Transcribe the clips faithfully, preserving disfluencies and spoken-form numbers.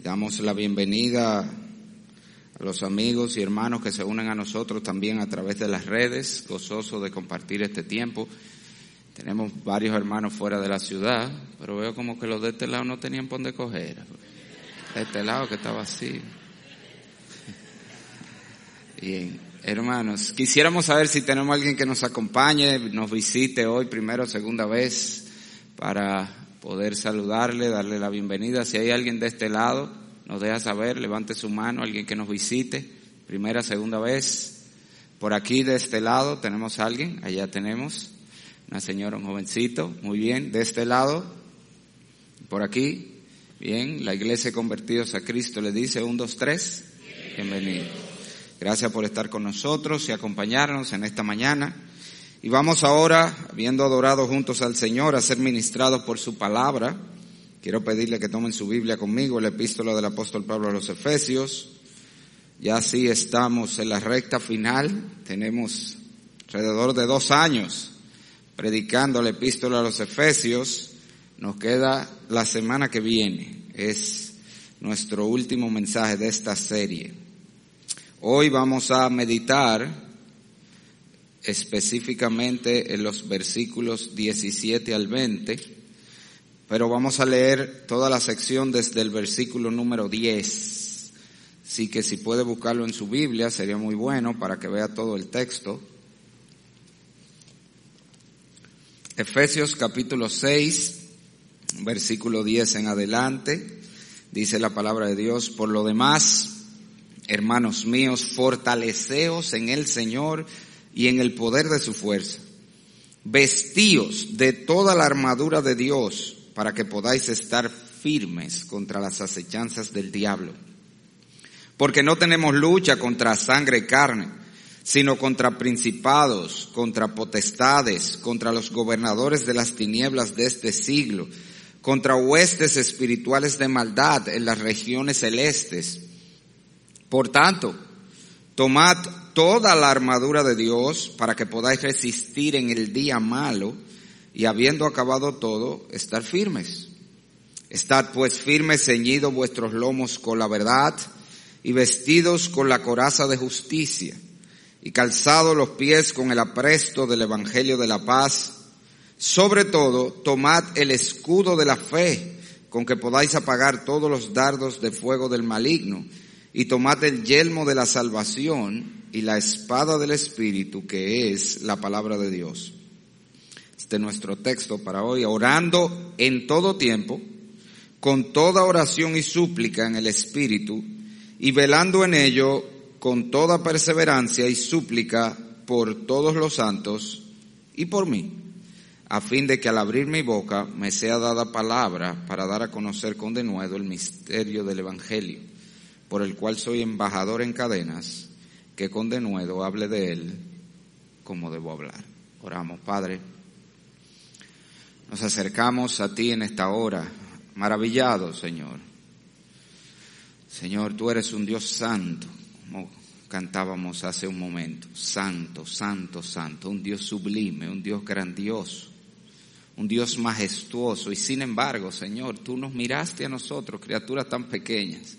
Damos la bienvenida a los amigos y hermanos que se unen a nosotros también a través de las redes, gozoso de compartir este tiempo. Tenemos varios hermanos fuera de la ciudad, pero veo como que los de este lado no tenían por dónde coger. De este lado que está vacío. Bien, hermanos, quisiéramos saber si tenemos a alguien que nos acompañe, nos visite hoy, primera o segunda vez, para poder saludarle, darle la bienvenida. Si hay alguien de este lado, nos deja saber, levante su mano, alguien que nos visite, primera, segunda vez. Por aquí de este lado tenemos a alguien, allá tenemos una señora, un jovencito, muy bien. De este lado, por aquí, bien, la iglesia Convertidos a Cristo le dice, un, dos, tres, bienvenido. Gracias por estar con nosotros y acompañarnos en esta mañana. Y vamos ahora, habiendo adorado juntos al Señor, a ser ministrados por su palabra. Quiero pedirle que tomen su Biblia conmigo, la epístola del apóstol Pablo a los Efesios. Ya así estamos en la recta final. Tenemos alrededor de dos años predicando la epístola a los Efesios. Nos queda la semana que viene. Es nuestro último mensaje de esta serie. Hoy vamos a meditar específicamente en los versículos diecisiete al veinte, pero vamos a leer toda la sección desde el versículo número diez. Así que si puede buscarlo en su Biblia sería muy bueno para que vea todo el texto. Efesios capítulo seis, versículo diez en adelante, dice la palabra de Dios: por lo demás, hermanos míos, fortaleceos en el Señor y en el poder de su fuerza. Vestíos de toda la armadura de Dios para que podáis estar firmes contra las acechanzas del diablo. Porque no tenemos lucha contra sangre y carne, sino contra principados, contra potestades, contra los gobernadores de las tinieblas de este siglo, contra huestes espirituales de maldad en las regiones celestes. Por tanto, tomad toda la armadura de Dios para que podáis resistir en el día malo y habiendo acabado todo, estar firmes. Estad pues firmes, ceñidos vuestros lomos con la verdad y vestidos con la coraza de justicia y calzados los pies con el apresto del evangelio de la paz. Sobre todo, tomad el escudo de la fe con que podáis apagar todos los dardos de fuego del maligno. Y tomad el yelmo de la salvación y la espada del Espíritu, que es la palabra de Dios. Este es nuestro texto para hoy. Orando en todo tiempo, con toda oración y súplica en el Espíritu, y velando en ello con toda perseverancia y súplica por todos los santos y por mí, a fin de que al abrir mi boca me sea dada palabra para dar a conocer con denuedo el misterio del Evangelio, por el cual soy embajador en cadenas, que con denuedo hable de él como debo hablar. Oramos. Padre, nos acercamos a ti en esta hora, maravillados, Señor. Señor, tú eres un Dios santo, como cantábamos hace un momento. Santo, santo, santo, un Dios sublime, un Dios grandioso, un Dios majestuoso. Y sin embargo, Señor, tú nos miraste a nosotros, criaturas tan pequeñas.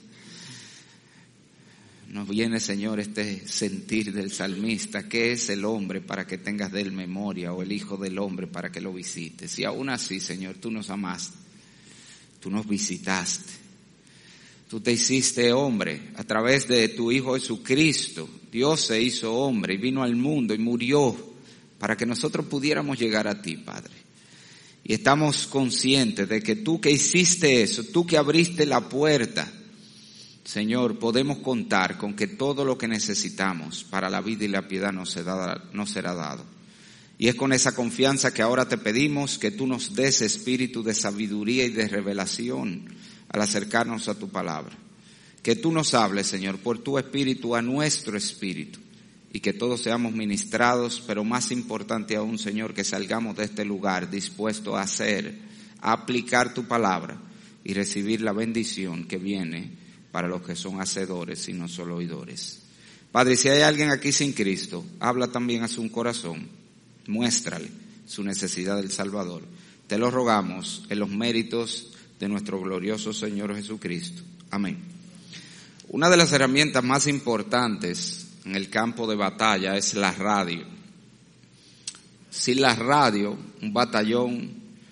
Nos viene, Señor, este sentir del salmista: ¿qué es el hombre para que tengas de él memoria? O el hijo del hombre para que lo visites. Y aún así, Señor, tú nos amaste, tú nos visitaste, tú te hiciste hombre a través de tu Hijo Jesucristo. Dios se hizo hombre y vino al mundo y murió para que nosotros pudiéramos llegar a ti, Padre. Y estamos conscientes de que tú que hiciste eso, tú que abriste la puerta, Señor, podemos contar con que todo lo que necesitamos para la vida y la piedad nos será, nos será dado. Y es con esa confianza que ahora te pedimos que tú nos des espíritu de sabiduría y de revelación al acercarnos a tu palabra. Que tú nos hables, Señor, por tu espíritu a nuestro espíritu, y que todos seamos ministrados, pero más importante aún, Señor, que salgamos de este lugar dispuestos a hacer, a aplicar tu palabra y recibir la bendición que viene para los que son hacedores y no solo oidores. Padre, si hay alguien aquí sin Cristo, habla también a su corazón, muéstrale su necesidad del Salvador. Te lo rogamos en los méritos de nuestro glorioso Señor Jesucristo. Amén. Una de las herramientas más importantes en el campo de batalla es la radio. Sin la radio, un batallón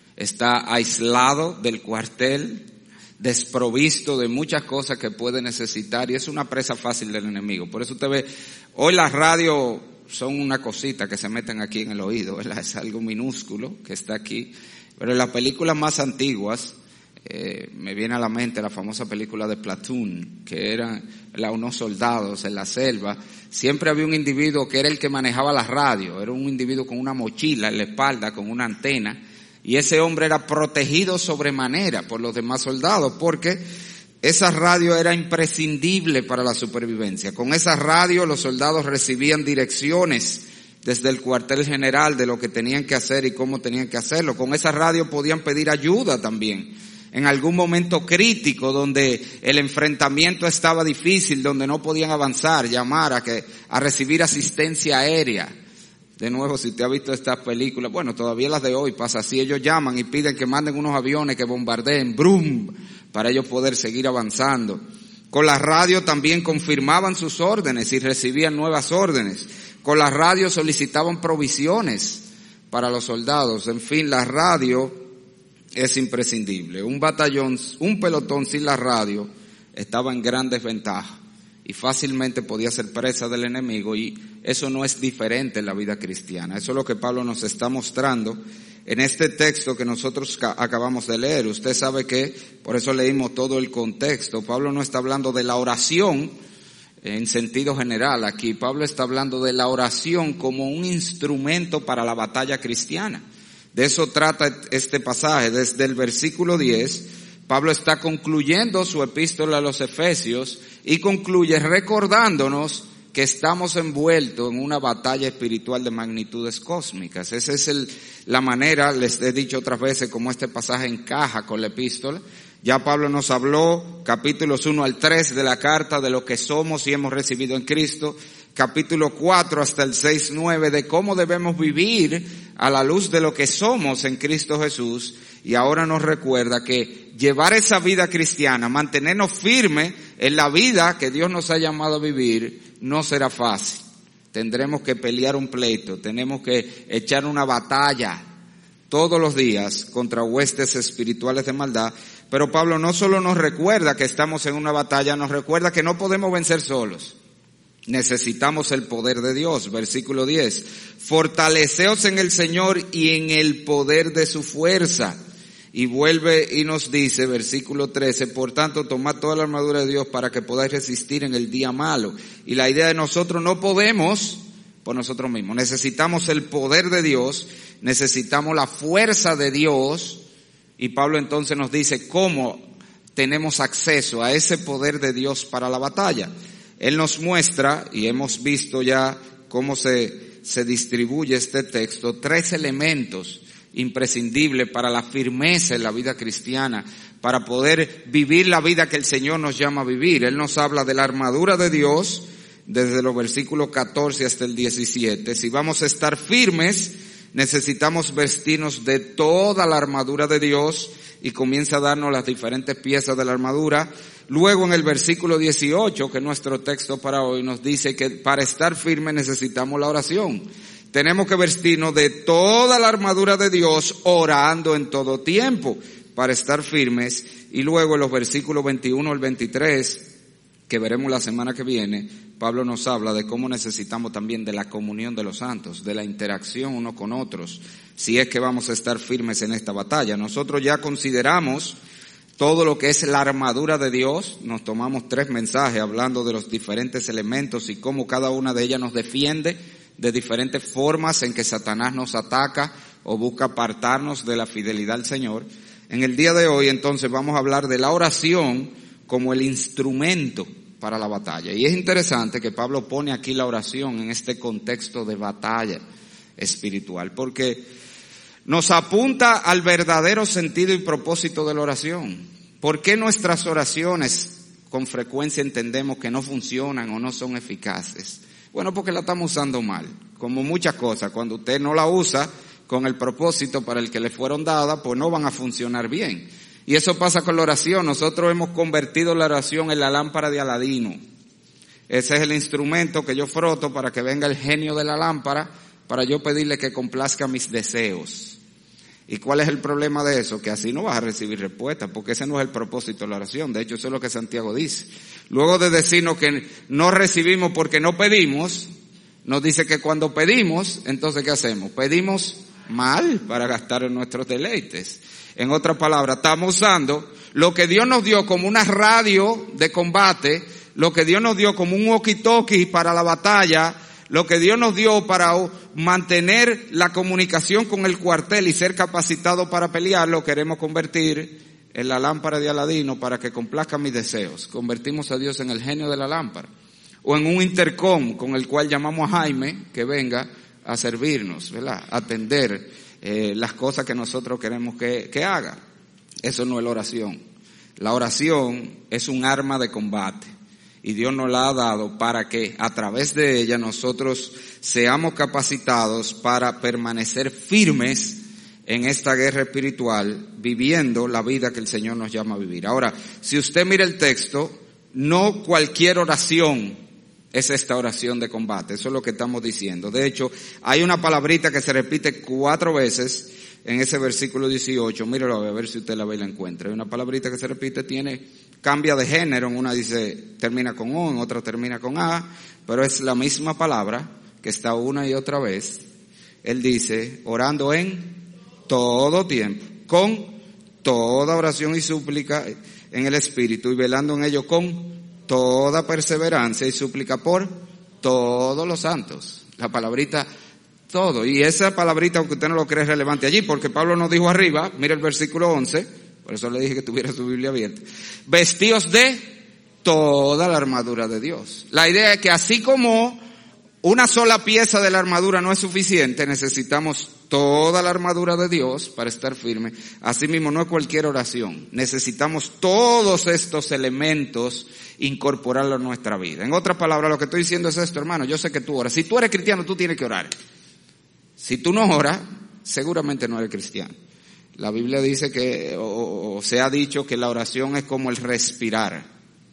está aislado del cuartel, desprovisto de muchas cosas que puede necesitar y es una presa fácil del enemigo. Por eso usted ve, hoy las radios son una cosita que se meten aquí en el oído, ¿verdad? Es algo minúsculo que está aquí. Pero en las películas más antiguas, eh, me viene a la mente la famosa película de Platoon, que eran ¿verdad? unos soldados en la selva. Siempre había un individuo que era el que manejaba la radio, era un individuo con una mochila en la espalda, con una antena, y ese hombre era protegido sobremanera por los demás soldados, porque esa radio era imprescindible para la supervivencia. Con esa radio los soldados recibían direcciones desde el cuartel general de lo que tenían que hacer y cómo tenían que hacerlo. Con esa radio podían pedir ayuda también. En algún momento crítico donde el enfrentamiento estaba difícil, donde no podían avanzar, llamar a que, a recibir asistencia aérea. De nuevo, si usted ha visto estas películas, bueno, todavía las de hoy pasa así, ellos llaman y piden que manden unos aviones que bombardeen, brum, para ellos poder seguir avanzando. Con la radio también confirmaban sus órdenes y recibían nuevas órdenes. Con la radio solicitaban provisiones para los soldados. En fin, la radio es imprescindible. Un batallón, un pelotón sin la radio estaba en gran desventaja y fácilmente podía ser presa del enemigo, y eso no es diferente en la vida cristiana. Eso es lo que Pablo nos está mostrando en este texto que nosotros acabamos de leer. Usted sabe que, por eso leímos todo el contexto, Pablo no está hablando de la oración en sentido general aquí. Pablo está hablando de la oración como un instrumento para la batalla cristiana. De eso trata este pasaje. Desde el versículo diez, Pablo está concluyendo su epístola a los Efesios y concluye recordándonos que estamos envueltos en una batalla espiritual de magnitudes cósmicas. Esa es el, la manera, les he dicho otras veces, como este pasaje encaja con la epístola. Ya Pablo nos habló, capítulos uno al tres de la carta, de lo que somos y hemos recibido en Cristo. Capítulo cuatro hasta el seis, nueve, de cómo debemos vivir a la luz de lo que somos en Cristo Jesús. Y ahora nos recuerda que llevar esa vida cristiana, mantenernos firmes en la vida que Dios nos ha llamado a vivir, no será fácil. Tendremos que pelear un pleito, tenemos que echar una batalla todos los días contra huestes espirituales de maldad. Pero Pablo no solo nos recuerda que estamos en una batalla, nos recuerda que no podemos vencer solos. Necesitamos el poder de Dios. Versículo diez. Fortaleceos en el Señor y en el poder de su fuerza. Y vuelve y nos dice, versículo trece, por tanto, tomad toda la armadura de Dios para que podáis resistir en el día malo. Y la idea de nosotros no podemos por nosotros mismos. Necesitamos el poder de Dios, necesitamos la fuerza de Dios. Y Pablo entonces nos dice cómo tenemos acceso a ese poder de Dios para la batalla. Él nos muestra, y hemos visto ya cómo se, se distribuye este texto, tres elementos imprescindibles para la firmeza en la vida cristiana, para poder vivir la vida que el Señor nos llama a vivir. Él nos habla de la armadura de Dios, desde los versículos catorce hasta el diecisiete. Si vamos a estar firmes, necesitamos vestirnos de toda la armadura de Dios, y comienza a darnos las diferentes piezas de la armadura. Luego en el versículo dieciocho, que es nuestro texto para hoy, nos dice que para estar firmes necesitamos la oración. Tenemos que vestirnos de toda la armadura de Dios, orando en todo tiempo, para estar firmes. Y luego en los versículos veintiuno al veintitrés, que veremos la semana que viene, Pablo nos habla de cómo necesitamos también de la comunión de los santos, de la interacción unos con otros, si es que vamos a estar firmes en esta batalla. Nosotros ya consideramos todo lo que es la armadura de Dios. Nos tomamos tres mensajes hablando de los diferentes elementos y cómo cada una de ellas nos defiende de diferentes formas en que Satanás nos ataca o busca apartarnos de la fidelidad al Señor. En el día de hoy entonces vamos a hablar de la oración como el instrumento para la batalla. Y es interesante que Pablo pone aquí la oración en este contexto de batalla espiritual, porque nos apunta al verdadero sentido y propósito de la oración. ¿Por qué nuestras oraciones con frecuencia entendemos que no funcionan o no son eficaces? Bueno, porque la estamos usando mal, como muchas cosas. Cuando usted no la usa con el propósito para el que le fueron dadas, pues no van a funcionar bien. Y eso pasa con la oración. Nosotros hemos convertido la oración en la lámpara de Aladino. Ese es el instrumento que yo froto para que venga el genio de la lámpara, para yo pedirle que complazca mis deseos. ¿Y cuál es el problema de eso? Que así no vas a recibir respuesta, porque ese no es el propósito de la oración. De hecho, eso es lo que Santiago dice. Luego de decirnos que no recibimos porque no pedimos, nos dice que cuando pedimos, entonces ¿qué hacemos? Pedimos mal para gastar en nuestros deleites. En otras palabras, estamos usando lo que Dios nos dio como una radio de combate, lo que Dios nos dio como un walkie-talkie para la batalla, lo que Dios nos dio para mantener la comunicación con el cuartel y ser capacitado para pelear, lo queremos convertir en la lámpara de Aladino para que complazca mis deseos. Convertimos a Dios en el genio de la lámpara. O en un intercom con el cual llamamos a Jaime que venga a servirnos, ¿verdad? A atender eh, las cosas que nosotros queremos que, que haga. Eso no es la oración. La oración es un arma de combate. Y Dios nos la ha dado para que a través de ella nosotros seamos capacitados para permanecer firmes en esta guerra espiritual, viviendo la vida que el Señor nos llama a vivir. Ahora, si usted mira el texto, no cualquier oración es esta oración de combate. Eso es lo que estamos diciendo. De hecho, hay una palabrita que se repite cuatro veces en ese versículo dieciocho. Míralo a ver si usted la ve y la encuentra. Hay una palabrita que se repite, tiene, cambia de género. En una dice, termina con O, en otra termina con A, pero es la misma palabra que está una y otra vez. Él dice, orando en todo tiempo, con toda oración y súplica en el Espíritu, y velando en ello con toda perseverancia y súplica por todos los santos. La palabrita todo. Y esa palabrita, aunque usted no lo cree, es relevante allí, porque Pablo nos dijo arriba, mira el versículo once, por eso le dije que tuviera su Biblia abierta, vestíos de toda la armadura de Dios. La idea es que así como una sola pieza de la armadura no es suficiente, necesitamos toda la armadura de Dios para estar firme. Asimismo, no es cualquier oración. Necesitamos todos estos elementos incorporarlos a nuestra vida. En otras palabras, lo que estoy diciendo es esto, hermano. Yo sé que tú oras. Si tú eres cristiano, tú tienes que orar. Si tú no oras, seguramente no eres cristiano. La Biblia dice que, o, o se ha dicho que la oración es como el respirar.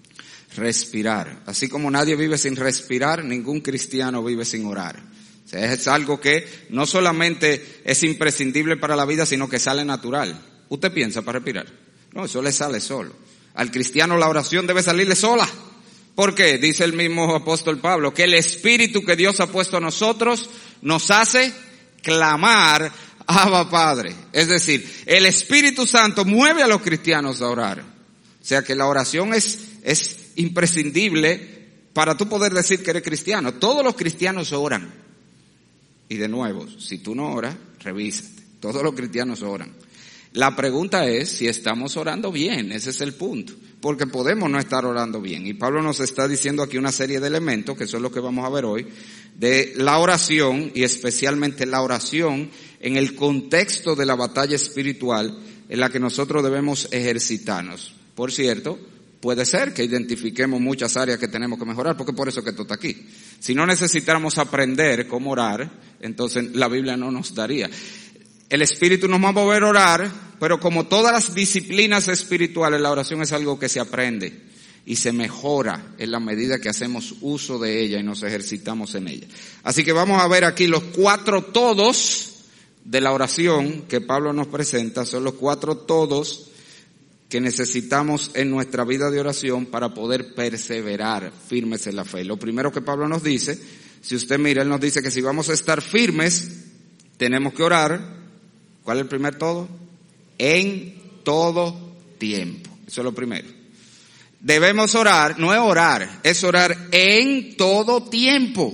Respirar. Así como nadie vive sin respirar, ningún cristiano vive sin orar. O sea, es algo que no solamente es imprescindible para la vida, sino que sale natural. ¿Usted piensa para respirar? No, eso le sale solo. Al cristiano la oración debe salirle sola. ¿Por qué? Dice el mismo apóstol Pablo, que el Espíritu que Dios ha puesto a nosotros nos hace clamar, Abba Padre. Es decir, el Espíritu Santo mueve a los cristianos a orar. O sea que la oración es, es imprescindible para tú poder decir que eres cristiano. Todos los cristianos oran. Y de nuevo, si tú no oras, revísate. Todos los cristianos oran. La pregunta es si estamos orando bien. Ese es el punto. Porque podemos no estar orando bien. Y Pablo nos está diciendo aquí una serie de elementos, que son los que vamos a ver hoy, de la oración, y especialmente la oración en el contexto de la batalla espiritual en la que nosotros debemos ejercitarnos. Por cierto, puede ser que identifiquemos muchas áreas que tenemos que mejorar, porque por eso que esto está aquí. Si no necesitáramos aprender cómo orar, entonces la Biblia no nos daría. El Espíritu nos va a mover a orar, pero como todas las disciplinas espirituales, la oración es algo que se aprende y se mejora en la medida que hacemos uso de ella y nos ejercitamos en ella. Así que vamos a ver aquí los cuatro todos de la oración que Pablo nos presenta. Son los cuatro todos que necesitamos en nuestra vida de oración para poder perseverar firmes en la fe. Lo primero que Pablo nos dice, si usted mira, él nos dice que si vamos a estar firmes, tenemos que orar. ¿Cuál es el primer todo? En todo tiempo. Eso es lo primero. Debemos orar, no es orar, es orar en todo tiempo.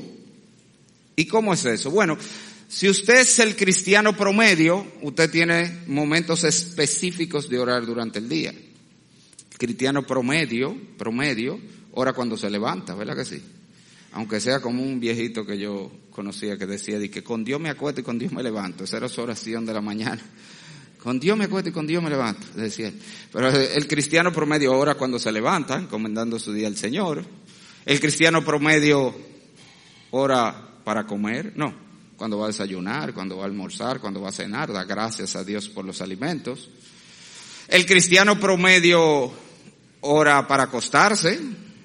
¿Y cómo es eso? Bueno, si usted es el cristiano promedio, usted tiene momentos específicos de orar durante el día. El cristiano promedio, promedio, ora cuando se levanta, ¿verdad que sí? Aunque sea como un viejito que yo conocía que decía de que con Dios me acuesto y con Dios me levanto. Esa era su oración de la mañana. Con Dios me acuesto y con Dios me levanto, decía. Pero el cristiano promedio ora cuando se levanta, encomendando su día al Señor. El cristiano promedio ora para comer, no. Cuando va a desayunar, cuando va a almorzar, cuando va a cenar, da gracias a Dios por los alimentos. El cristiano promedio ora para acostarse,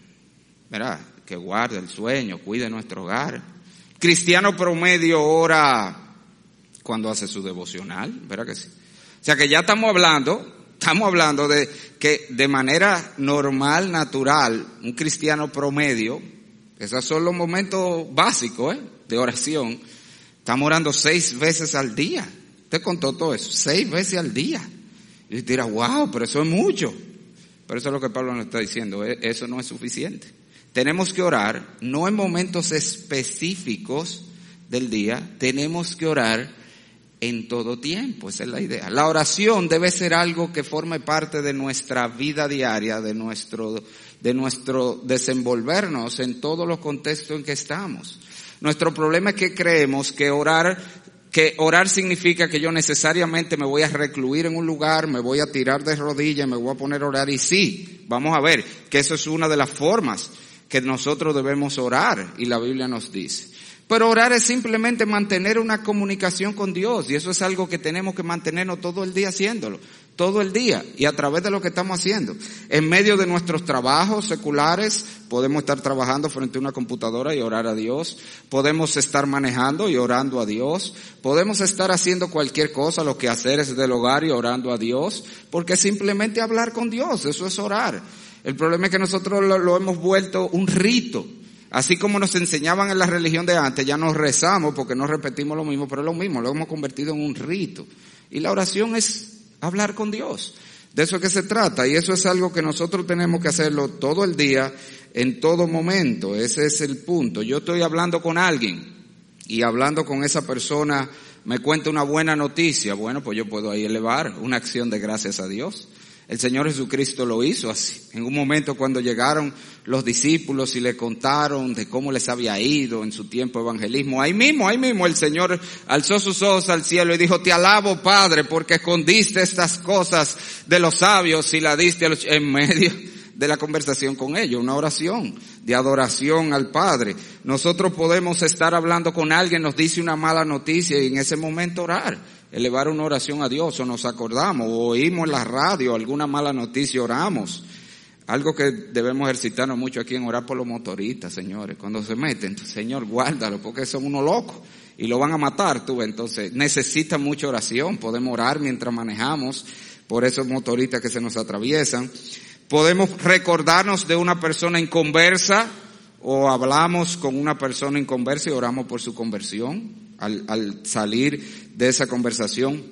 ¿verdad? Que guarde el sueño, cuide nuestro hogar. Cristiano promedio ora cuando hace su devocional, ¿verdad que sí? O sea que ya estamos hablando, estamos hablando de que de manera normal, natural, un cristiano promedio, esos son los momentos básicos, ¿eh? De oración. Estamos orando seis veces al día. Usted contó todo eso, seis veces al día. Y usted dirá, wow, pero eso es mucho. Pero eso es lo que Pablo nos está diciendo, eso no es suficiente. Tenemos que orar, no en momentos específicos del día, tenemos que orar en todo tiempo, esa es la idea. La oración debe ser algo que forme parte de nuestra vida diaria, de nuestro, de nuestro desenvolvernos en todos los contextos en que estamos. Nuestro problema es que creemos que orar Que orar significa que yo necesariamente me voy a recluir en un lugar, me voy a tirar de rodillas, me voy a poner a orar. Y sí, vamos a ver que eso es una de las formas que nosotros debemos orar y la Biblia nos dice. Pero orar es simplemente mantener una comunicación con Dios y eso es algo que tenemos que mantenernos todo el día haciéndolo, todo el día y a través de lo que estamos haciendo. En medio de nuestros trabajos seculares podemos estar trabajando frente a una computadora y orar a Dios, podemos estar manejando y orando a Dios, podemos estar haciendo cualquier cosa, los quehaceres del hogar y orando a Dios, porque simplemente hablar con Dios, eso es orar. El problema es que nosotros lo, lo hemos vuelto un rito. Así como nos enseñaban en la religión de antes, ya nos rezamos porque no repetimos lo mismo, pero es lo mismo, lo hemos convertido en un rito. Y la oración es hablar con Dios. De eso es que se trata y eso es algo que nosotros tenemos que hacerlo todo el día, en todo momento. Ese es el punto. Yo estoy hablando con alguien y hablando con esa persona me cuenta una buena noticia. Bueno, pues yo puedo ahí elevar una acción de gracias a Dios. El Señor Jesucristo lo hizo así. En un momento cuando llegaron los discípulos y le contaron de cómo les había ido en su tiempo de evangelismo, ahí mismo, ahí mismo el Señor alzó sus ojos al cielo y dijo, te alabo Padre porque escondiste estas cosas de los sabios y la diste a los... en medio de la conversación con ellos, una oración de adoración al Padre. Nosotros podemos estar hablando con alguien, nos dice una mala noticia y en ese momento orar, elevar una oración a Dios, o nos acordamos, o oímos en la radio alguna mala noticia, oramos. Algo que debemos ejercitarnos mucho aquí en orar por los motoristas, señores, cuando se meten, Señor, guárdalo, porque son unos locos y lo van a matar, tú, entonces necesita mucha oración. Podemos orar mientras manejamos por esos motoristas que se nos atraviesan. Podemos recordarnos de una persona inconversa o hablamos con una persona inconversa y oramos por su conversión al, al salir de esa conversación.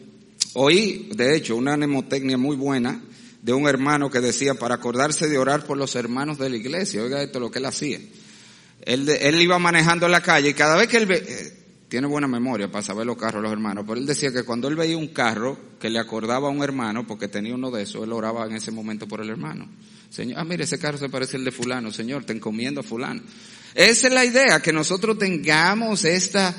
Oí, de hecho, una mnemotecnia muy buena de un hermano que decía para acordarse de orar por los hermanos de la iglesia. Oiga esto lo que él hacía. Él, él iba manejando en la calle y cada vez que él ve, eh, tiene buena memoria para saber los carros los hermanos, pero él decía que cuando él veía un carro que le acordaba a un hermano, porque tenía uno de esos, él oraba en ese momento por el hermano. Señor, ah, mire, ese carro se parece al de fulano, Señor, te encomiendo a fulano. Esa es la idea, que nosotros tengamos esta,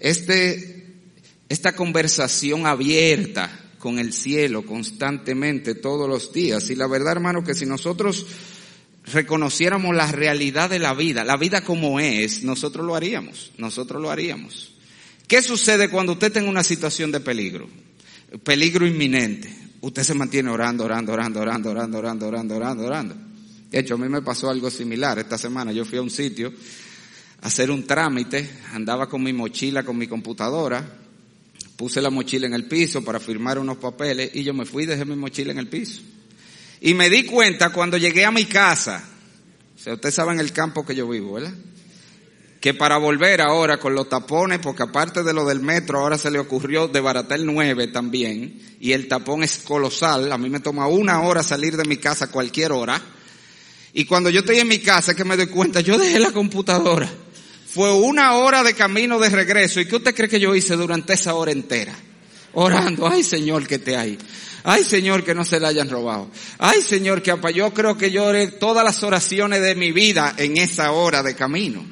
este, esta conversación abierta con el cielo constantemente, todos los días. Y la verdad, hermano, que si nosotros reconociéramos la realidad de la vida, la vida como es, nosotros lo haríamos, nosotros lo haríamos. ¿Qué sucede cuando usted está en una situación de peligro? Peligro inminente. Usted se mantiene orando, orando, orando, orando, orando, orando, orando, orando, orando. De hecho, a mí me pasó algo similar. Esta semana yo fui a un sitio a hacer un trámite, andaba con mi mochila, con mi computadora, puse la mochila en el piso para firmar unos papeles y yo me fui y dejé mi mochila en el piso. Y me di cuenta cuando llegué a mi casa, o sea, ustedes saben el campo que yo vivo, ¿verdad? Que para volver ahora con los tapones, porque aparte de lo del metro, ahora se le ocurrió desbaratar el nueve también, y el tapón es colosal. A mí me toma una hora salir de mi casa a cualquier hora. Y cuando yo estoy en mi casa, que me doy cuenta, yo dejé la computadora. Fue una hora de camino de regreso. ¿Y qué usted cree que yo hice durante esa hora entera? Orando, ay Señor, que te hay. Ay Señor, que no se la hayan robado. Ay Señor, que apa, yo creo que yo oré todas las oraciones de mi vida en esa hora de camino.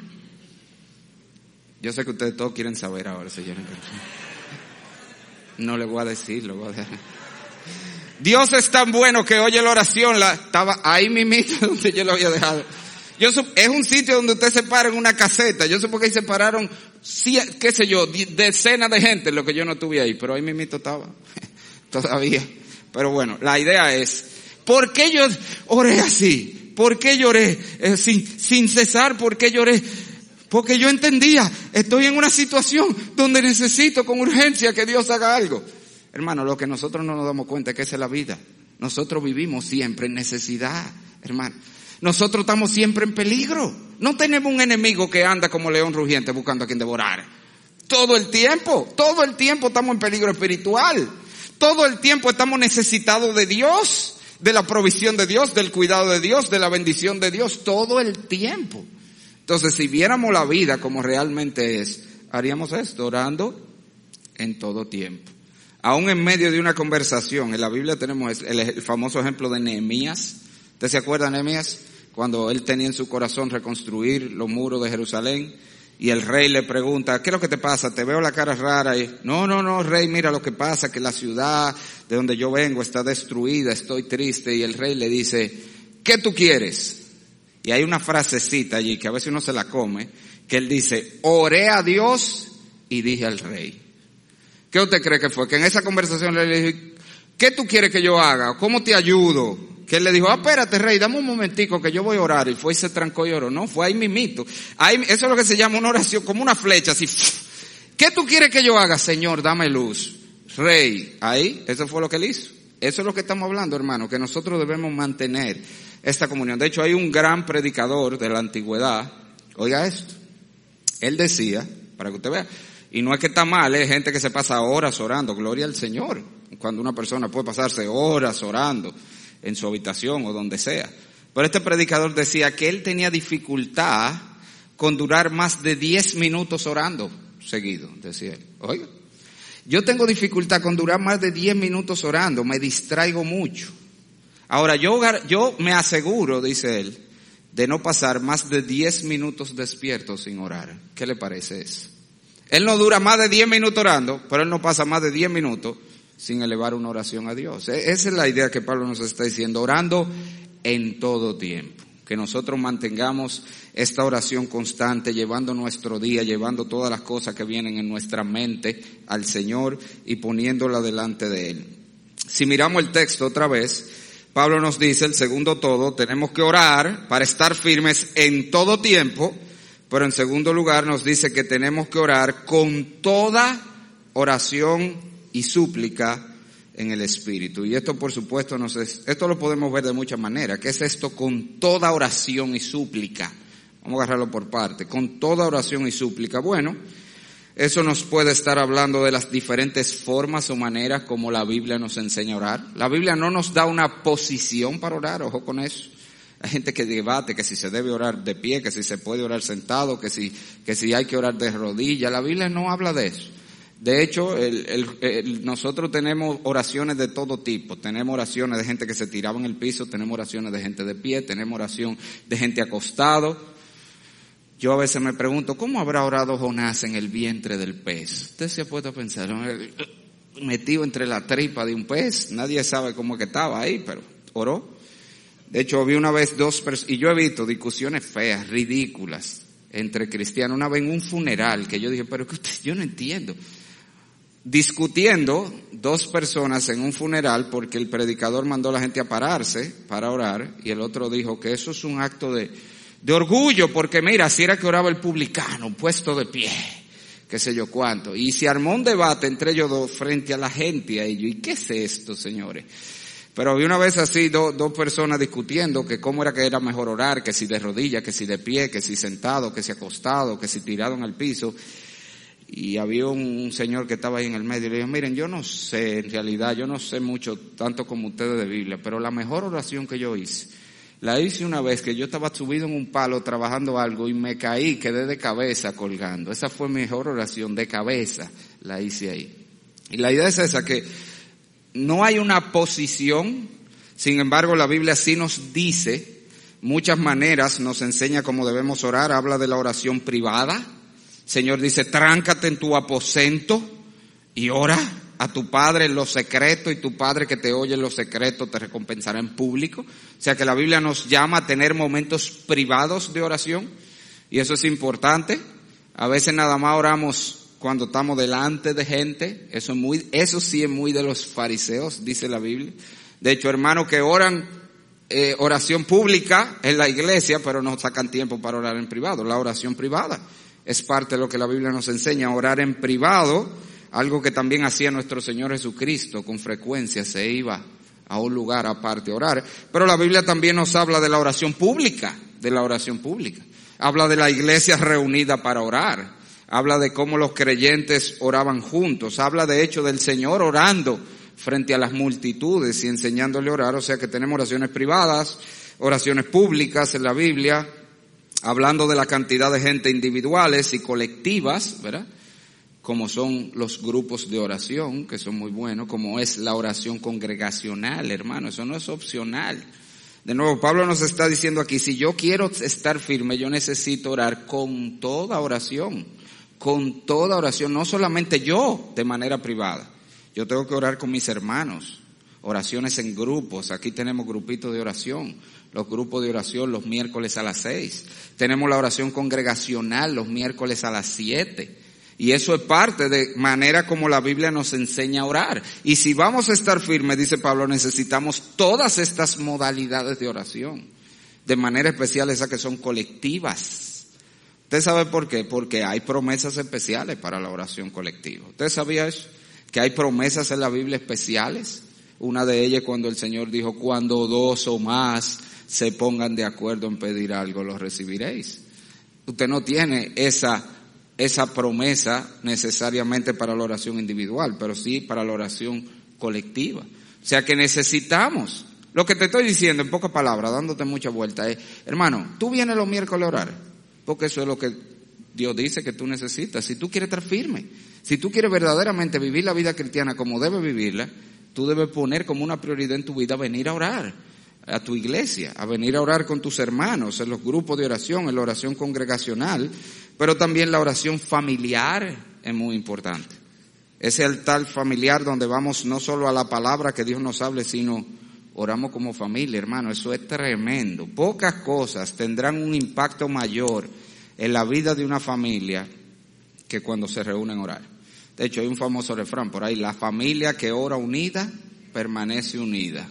Yo sé que ustedes todos quieren saber ahora, señores. No le voy a decir, lo voy a dejar. Dios es tan bueno que oye la oración, la, estaba ahí mismito donde yo lo había dejado. Yo, es un sitio donde usted se para en una caseta. Yo sé por qué ahí se pararon, qué sé yo, decenas de gente, lo que yo no tuve ahí, pero ahí mismito estaba. Todavía. Pero bueno, la idea es, ¿por qué yo oré así? ¿Por qué lloré eh, sin, sin cesar? ¿Por qué lloré? Porque yo entendía, estoy en una situación donde necesito con urgencia que Dios haga algo. Hermano, lo que nosotros no nos damos cuenta es que esa es la vida. Nosotros vivimos siempre en necesidad, hermano. Nosotros estamos siempre en peligro. No tenemos un enemigo que anda como león rugiente buscando a quien devorar. Todo el tiempo, todo el tiempo estamos en peligro espiritual. Todo el tiempo estamos necesitados de Dios, de la provisión de Dios, del cuidado de Dios, de la bendición de Dios, todo el tiempo. Entonces, si viéramos la vida como realmente es, haríamos esto, orando en todo tiempo. Aún en medio de una conversación, en la Biblia tenemos el, el famoso ejemplo de Nehemías. ¿Usted se acuerda de Nehemías? Cuando él tenía en su corazón reconstruir los muros de Jerusalén y el rey le pregunta, ¿qué es lo que te pasa? Te veo la cara rara. Y, no, no, no, rey, mira lo que pasa, que la ciudad de donde yo vengo está destruida, estoy triste. Y el rey le dice, ¿qué tú quieres? Y hay una frasecita allí que a veces uno se la come, que él dice, oré a Dios y dije al rey. ¿Qué usted cree que fue? Que en esa conversación le dije, ¿qué tú quieres que yo haga? ¿Cómo te ayudo? Que él le dijo, ah, espérate, rey, dame un momentico que yo voy a orar. Y fue y se trancó y oró. No, fue ahí mimito. Ahí, eso es lo que se llama una oración, como una flecha, así. ¿Qué tú quieres que yo haga? Señor, dame luz. Rey, ahí, eso fue lo que él hizo. Eso es lo que estamos hablando, hermano, que nosotros debemos mantener esta comunión. De hecho, hay un gran predicador de la antigüedad. Oiga esto. Él decía, para que usted vea, y no es que está mal, es gente que se pasa horas orando, gloria al Señor. Cuando una persona puede pasarse horas orando en su habitación o donde sea. Pero este predicador decía que él tenía dificultad con durar más de diez minutos orando seguido, decía él. Oiga, yo tengo dificultad con durar más de diez minutos orando, me distraigo mucho. Ahora, yo, yo me aseguro, dice él, de no pasar más de diez minutos despierto sin orar. ¿Qué le parece eso? Él no dura más de diez minutos orando, pero él no pasa más de diez minutos sin elevar una oración a Dios. Esa es la idea que Pablo nos está diciendo, orando en todo tiempo. Que nosotros mantengamos esta oración constante, llevando nuestro día, llevando todas las cosas que vienen en nuestra mente al Señor y poniéndola delante de Él. Si miramos el texto otra vez, Pablo nos dice, el segundo todo, tenemos que orar para estar firmes en todo tiempo, pero en segundo lugar nos dice que tenemos que orar con toda oración y súplica en el Espíritu. Y esto, por supuesto, nos es, esto lo podemos ver de muchas maneras. ¿Qué es esto con toda oración y súplica? Vamos a agarrarlo por parte. Con toda oración y súplica. Bueno, eso nos puede estar hablando de las diferentes formas o maneras como la Biblia nos enseña a orar. La Biblia no nos da una posición para orar, ojo con eso. Hay gente que debate que si se debe orar de pie, que si se puede orar sentado, que si, que si hay que orar de rodillas. La Biblia no habla de eso. De hecho, el, el, el, nosotros tenemos oraciones de todo tipo. Tenemos oraciones de gente que se tiraba en el piso, tenemos oraciones de gente de pie, tenemos oración de gente acostado. Yo a veces me pregunto, ¿cómo habrá orado Jonás en el vientre del pez? Usted se ha puesto a pensar, ¿no? Metido entre la tripa de un pez, nadie sabe cómo es que estaba ahí, pero oró. De hecho, vi una vez dos personas, y yo he visto discusiones feas, ridículas, entre cristianos. Una vez en un funeral, que yo dije, pero que usted, yo no entiendo. Discutiendo dos personas en un funeral porque el predicador mandó a la gente a pararse para orar, y el otro dijo que eso es un acto de, de orgullo, porque mira, así era que oraba el publicano, puesto de pie, qué sé yo cuánto. Y se armó un debate entre ellos dos frente a la gente, a ellos. ¿Y qué es esto, señores? Pero vi una vez así dos dos personas discutiendo que cómo era que era mejor orar, que si de rodillas, que si de pie, que si sentado, que si acostado, que si tirado en el piso. Y había un señor que estaba ahí en el medio y le dijo, miren, yo no sé, en realidad, yo no sé mucho, tanto como ustedes de Biblia, pero la mejor oración que yo hice, la hice una vez que yo estaba subido en un palo trabajando algo y me caí, quedé de cabeza colgando. Esa fue mi mejor oración, de cabeza, la hice ahí. Y la idea es esa, que no hay una posición, sin embargo la Biblia sí nos dice muchas maneras, nos enseña cómo debemos orar, habla de la oración privada. Señor dice, tráncate en tu aposento y ora a tu Padre en lo secreto, y tu Padre que te oye en lo secreto te recompensará en público. O sea que la Biblia nos llama a tener momentos privados de oración, y eso es importante. A veces nada más oramos cuando estamos delante de gente. Eso es muy, eso sí es muy de los fariseos, dice la Biblia. De hecho, hermanos que oran eh, oración pública en la iglesia, pero no sacan tiempo para orar en privado. La oración privada es parte de lo que la Biblia nos enseña, orar en privado, algo que también hacía nuestro Señor Jesucristo. Con frecuencia se iba a un lugar aparte a orar. Pero la Biblia también nos habla de la oración pública, de la oración pública. Habla de la iglesia reunida para orar. Habla de cómo los creyentes oraban juntos. Habla de hecho del Señor orando frente a las multitudes y enseñándole a orar. O sea que tenemos oraciones privadas, oraciones públicas en la Biblia, hablando de la cantidad de gente individuales y colectivas, ¿verdad? Como son los grupos de oración, que son muy buenos, como es la oración congregacional, hermano, eso no es opcional. De nuevo, Pablo nos está diciendo aquí, si yo quiero estar firme, yo necesito orar con toda oración, con toda oración, no solamente yo de manera privada. Yo tengo que orar con mis hermanos, oraciones en grupos. Aquí tenemos grupitos de oración, los grupos de oración los miércoles a las seis. Tenemos la oración congregacional los miércoles a las siete. Y eso es parte de manera como la Biblia nos enseña a orar. Y si vamos a estar firmes, dice Pablo, necesitamos todas estas modalidades de oración. De manera especial esas que son colectivas. ¿Usted sabe por qué? Porque hay promesas especiales para la oración colectiva. ¿Usted sabía eso? Que hay promesas en la Biblia especiales. Una de ellas cuando el Señor dijo, cuando dos o más se pongan de acuerdo en pedir algo, lo recibiréis. Usted no tiene esa, esa promesa necesariamente para la oración individual, pero sí para la oración colectiva. O sea que necesitamos, lo que te estoy diciendo en pocas palabras, dándote mucha vuelta, es, hermano, tú vienes los miércoles a orar, porque eso es lo que Dios dice que tú necesitas. Si tú quieres estar firme, si tú quieres verdaderamente vivir la vida cristiana como debes vivirla, tú debes poner como una prioridad en tu vida venir a orar a tu iglesia, a venir a orar con tus hermanos, en los grupos de oración, en la oración congregacional, pero también la oración familiar es muy importante. Ese altar familiar donde vamos no solo a la palabra que Dios nos hable, sino oramos como familia, hermano, eso es tremendo. Pocas cosas tendrán un impacto mayor en la vida de una familia que cuando se reúnen a orar. De hecho, hay un famoso refrán por ahí, la familia que ora unida, permanece unida.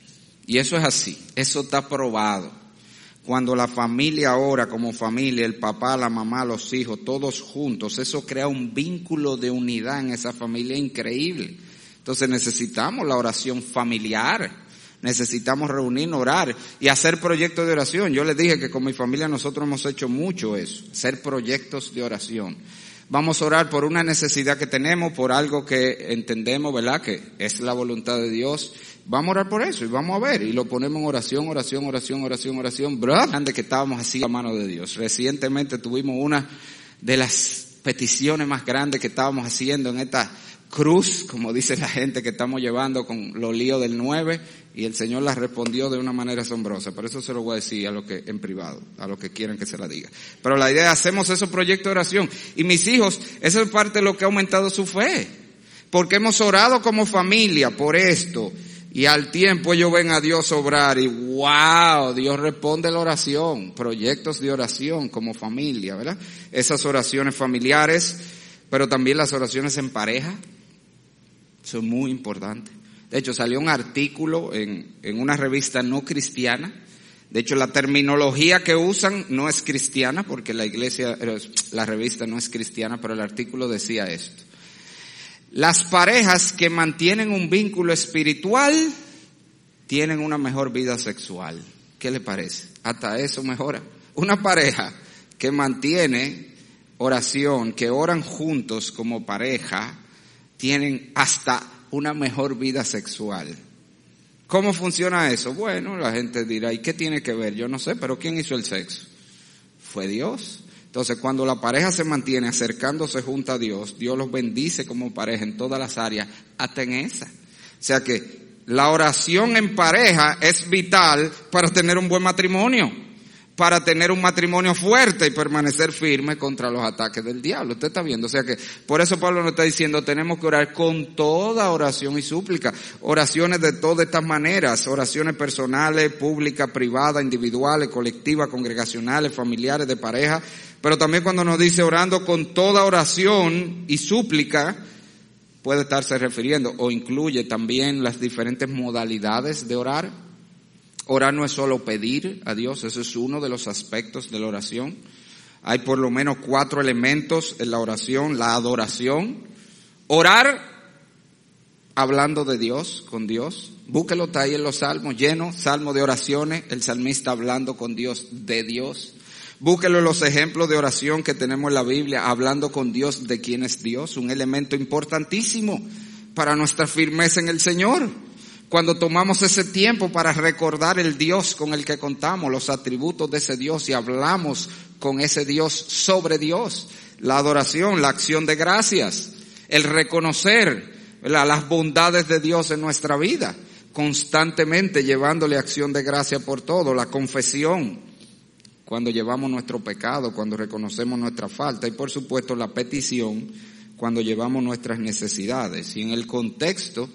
Y eso es así, eso está probado. Cuando la familia ora como familia, el papá, la mamá, los hijos, todos juntos, eso crea un vínculo de unidad en esa familia increíble. Entonces necesitamos la oración familiar, necesitamos reunirnos, orar y hacer proyectos de oración. Yo les dije que con mi familia nosotros hemos hecho mucho eso, hacer proyectos de oración. Vamos a orar por una necesidad que tenemos, por algo que entendemos, ¿verdad? Que es la voluntad de Dios. Vamos a orar por eso y vamos a ver. Y lo ponemos en oración, oración, oración, oración, oración. Grande que estábamos así a mano de Dios. Recientemente tuvimos una de las peticiones más grandes que estábamos haciendo en esta cruz, como dice la gente, que estamos llevando con los líos del nueve, y el Señor la respondió de una manera asombrosa. Por eso se lo voy a decir a los que en privado, a los que quieran que se la diga. Pero la idea es, hacemos esos proyectos de oración. Y mis hijos, eso es parte de lo que ha aumentado su fe. Porque hemos orado como familia por esto. Y al tiempo ellos ven a Dios obrar y wow, Dios responde la oración. Proyectos de oración como familia, ¿verdad? Esas oraciones familiares, pero también las oraciones en pareja. Son muy importantes. De hecho, salió un artículo en, en una revista no cristiana. De hecho, la terminología que usan no es cristiana, porque la iglesia, la revista no es cristiana, pero el artículo decía esto. Las parejas que mantienen un vínculo espiritual tienen una mejor vida sexual. ¿Qué le parece? Hasta eso mejora. Una pareja que mantiene oración, que oran juntos como pareja, tienen hasta una mejor vida sexual. ¿Cómo funciona eso? Bueno, la gente dirá, ¿y qué tiene que ver? Yo no sé, pero ¿quién hizo el sexo? Fue Dios. Entonces, cuando la pareja se mantiene acercándose junto a Dios, Dios los bendice como pareja en todas las áreas, hasta en esa. O sea que la oración en pareja es vital para tener un buen matrimonio, para tener un matrimonio fuerte y permanecer firme contra los ataques del diablo. Usted está viendo, o sea que por eso Pablo nos está diciendo, tenemos que orar con toda oración y súplica, oraciones de todas estas maneras, oraciones personales, públicas, privadas, individuales, colectivas, congregacionales, familiares, de pareja, Pero también cuando nos dice orando con toda oración y súplica, puede estarse refiriendo o incluye también las diferentes modalidades de orar. Orar no es solo pedir a Dios, eso es uno de los aspectos de la oración. Hay por lo menos cuatro elementos en la oración. La adoración, orar hablando de Dios, con Dios. Búsquelo, está ahí en los salmos, lleno, salmo de oraciones, el salmista hablando con Dios, de Dios. Búsquelo en los ejemplos de oración que tenemos en la Biblia, hablando con Dios de quién es Dios, un elemento importantísimo para nuestra firmeza en el Señor. Cuando tomamos ese tiempo para recordar el Dios con el que contamos, los atributos de ese Dios y hablamos con ese Dios sobre Dios, la adoración, la acción de gracias, el reconocer, ¿verdad?, las bondades de Dios en nuestra vida, constantemente llevándole acción de gracia por todo, la confesión, cuando llevamos nuestro pecado, cuando reconocemos nuestra falta, y por supuesto la petición, cuando llevamos nuestras necesidades. Y en el contexto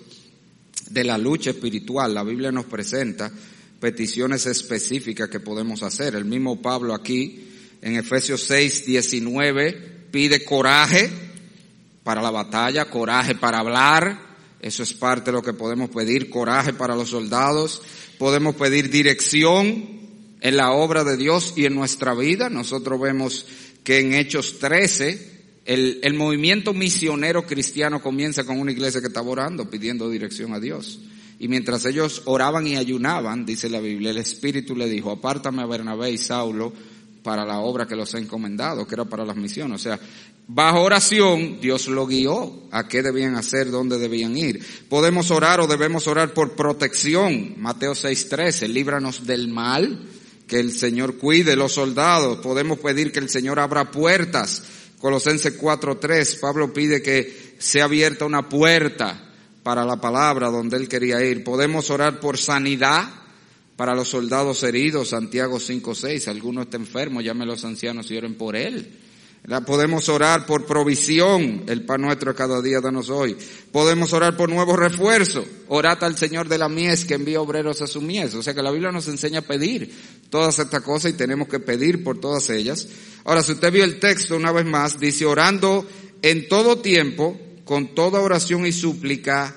de la lucha espiritual, la Biblia nos presenta peticiones específicas que podemos hacer. El mismo Pablo aquí, en Efesios seis, diecinueve, pide coraje para la batalla, coraje para hablar. Eso es parte de lo que podemos pedir, coraje para los soldados. Podemos pedir dirección en la obra de Dios y en nuestra vida. Nosotros vemos que en Hechos trece, el, el movimiento misionero cristiano comienza con una iglesia que estaba orando, pidiendo dirección a Dios. Y mientras ellos oraban y ayunaban, dice la Biblia, el Espíritu le dijo, apártame a Bernabé y Saulo para la obra que los he encomendado, que era para las misiones. O sea, bajo oración, Dios lo guió a qué debían hacer, dónde debían ir. Podemos orar o debemos orar por protección. Mateo seis trece, líbranos del mal, que el Señor cuide los soldados. Podemos pedir que el Señor abra puertas. Colosenses cuatro tres, Pablo pide que sea abierta una puerta para la palabra donde él quería ir. Podemos orar por sanidad para los soldados heridos. Santiago cinco seis, alguno está enfermo, llame a los ancianos y oren por él. Podemos orar por provisión, el pan nuestro cada día danos hoy. Podemos orar por nuevos refuerzos. Orad al Señor de la mies que envía obreros a su mies. O sea que la Biblia nos enseña a pedir todas estas cosas y tenemos que pedir por todas ellas. Ahora, si usted vio el texto una vez más, dice orando en todo tiempo, con toda oración y súplica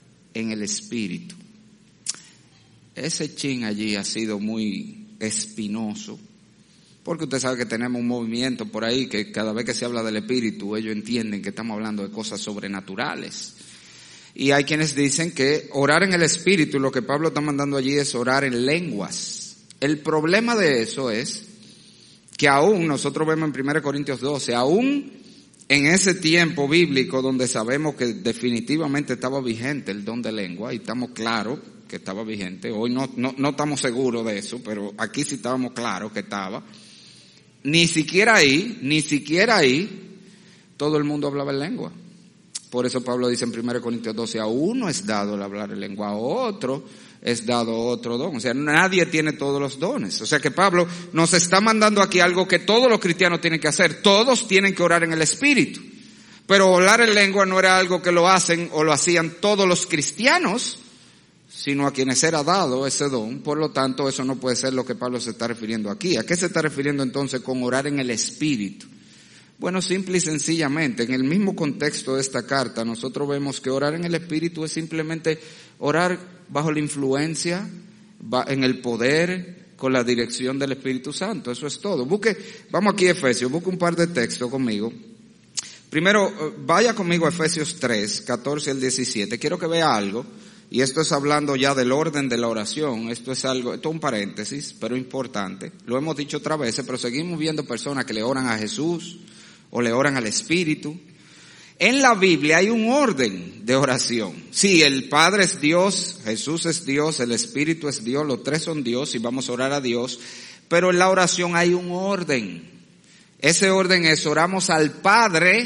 en el Espíritu. Ese chin allí ha sido muy espinoso. Porque usted sabe que tenemos un movimiento por ahí que cada vez que se habla del Espíritu, ellos entienden que estamos hablando de cosas sobrenaturales. Y hay quienes dicen que orar en el Espíritu, lo que Pablo está mandando allí es orar en lenguas. El problema de eso es que aún, nosotros vemos en primera Corintios doce, aún en ese tiempo bíblico donde sabemos que definitivamente estaba vigente el don de lengua, y estamos claros que estaba vigente, hoy no, no, no estamos seguros de eso, pero aquí sí estábamos claros que estaba. Ni siquiera ahí, ni siquiera ahí, todo el mundo hablaba en lengua. Por eso Pablo dice en primera Corintios doce, a uno es dado el hablar en lengua, a otro es dado otro don. O sea, nadie tiene todos los dones. O sea que Pablo nos está mandando aquí algo que todos los cristianos tienen que hacer. Todos tienen que orar en el Espíritu. Pero hablar en lengua no era algo que lo hacen o lo hacían todos los cristianos, sino a quienes era dado ese don. Por lo tanto, eso no puede ser lo que Pablo se está refiriendo aquí. ¿A qué se está refiriendo entonces con orar en el Espíritu? Bueno, simple y sencillamente, en el mismo contexto de esta carta, nosotros vemos que orar en el Espíritu es simplemente orar bajo la influencia, en el poder, con la dirección del Espíritu Santo. Eso es todo. Busque, vamos aquí a Efesios, busque un par de textos conmigo. Primero, vaya conmigo a Efesios tres, catorce al diecisiete. Quiero que vea algo. Y esto es hablando ya del orden de la oración. Esto es algo, esto es un paréntesis, pero importante. Lo hemos dicho otras veces, pero seguimos viendo personas que le oran a Jesús o le oran al Espíritu. En la Biblia hay un orden de oración. Sí, el Padre es Dios, Jesús es Dios, el Espíritu es Dios, los tres son Dios y vamos a orar a Dios. Pero en la oración hay un orden. Ese orden es oramos al Padre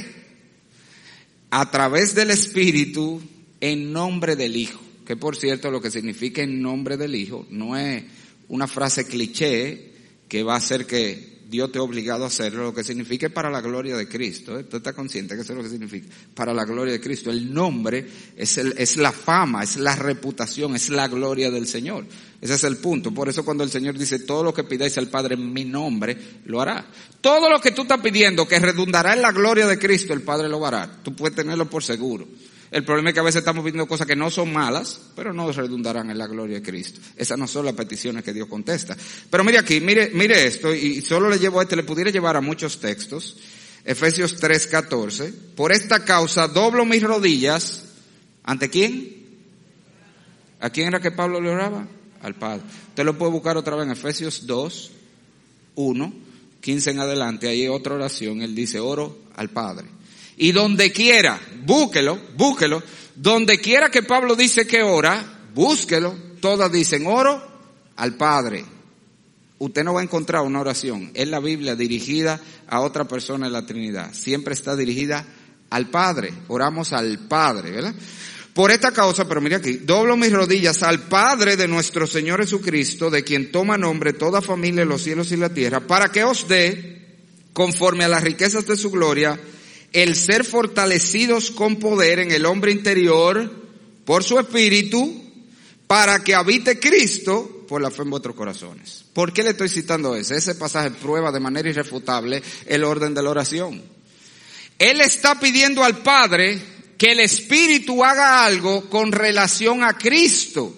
a través del Espíritu en nombre del Hijo. Que por cierto lo que significa en nombre del Hijo no es una frase cliché que va a hacer que Dios te ha obligado a hacerlo, lo que significa es para la gloria de Cristo. ¿eh? ¿Tú estás consciente que eso es lo que significa? Para la gloria de Cristo. El nombre es, el, es la fama, es la reputación, es la gloria del Señor. Ese es el punto. Por eso cuando el Señor dice, todo lo que pidáis al Padre en mi nombre, lo hará. Todo lo que tú estás pidiendo que redundará en la gloria de Cristo, el Padre lo hará. Tú puedes tenerlo por seguro. El problema es que a veces estamos pidiendo cosas que no son malas, pero no redundarán en la gloria de Cristo. Esas no son las peticiones que Dios contesta. Pero mire aquí, mire, mire esto, y solo le llevo a este, le pudiera llevar a muchos textos. Efesios tres catorce. Por esta causa doblo mis rodillas. ¿Ante quién? ¿A quién era que Pablo le oraba? Al Padre. Usted lo puede buscar otra vez en Efesios dos, uno, quince en adelante. Ahí hay otra oración. Él dice, oro al Padre. Y donde quiera, búsquelo, búsquelo, donde quiera que Pablo dice que ora, búsquelo, todas dicen oro al Padre. Usted no va a encontrar una oración en la Biblia dirigida a otra persona en la Trinidad. Siempre está dirigida al Padre. Oramos al Padre, ¿verdad? Por esta causa, pero mire aquí, doblo mis rodillas al Padre de nuestro Señor Jesucristo, de quien toma nombre toda familia en los cielos y la tierra, para que os dé, conforme a las riquezas de su gloria, el ser fortalecidos con poder en el hombre interior por su espíritu, para que habite Cristo por la fe en vuestros corazones. ¿Por qué le estoy citando eso? Ese pasaje prueba de manera irrefutable el orden de la oración. Él está pidiendo al Padre que el Espíritu haga algo con relación a Cristo.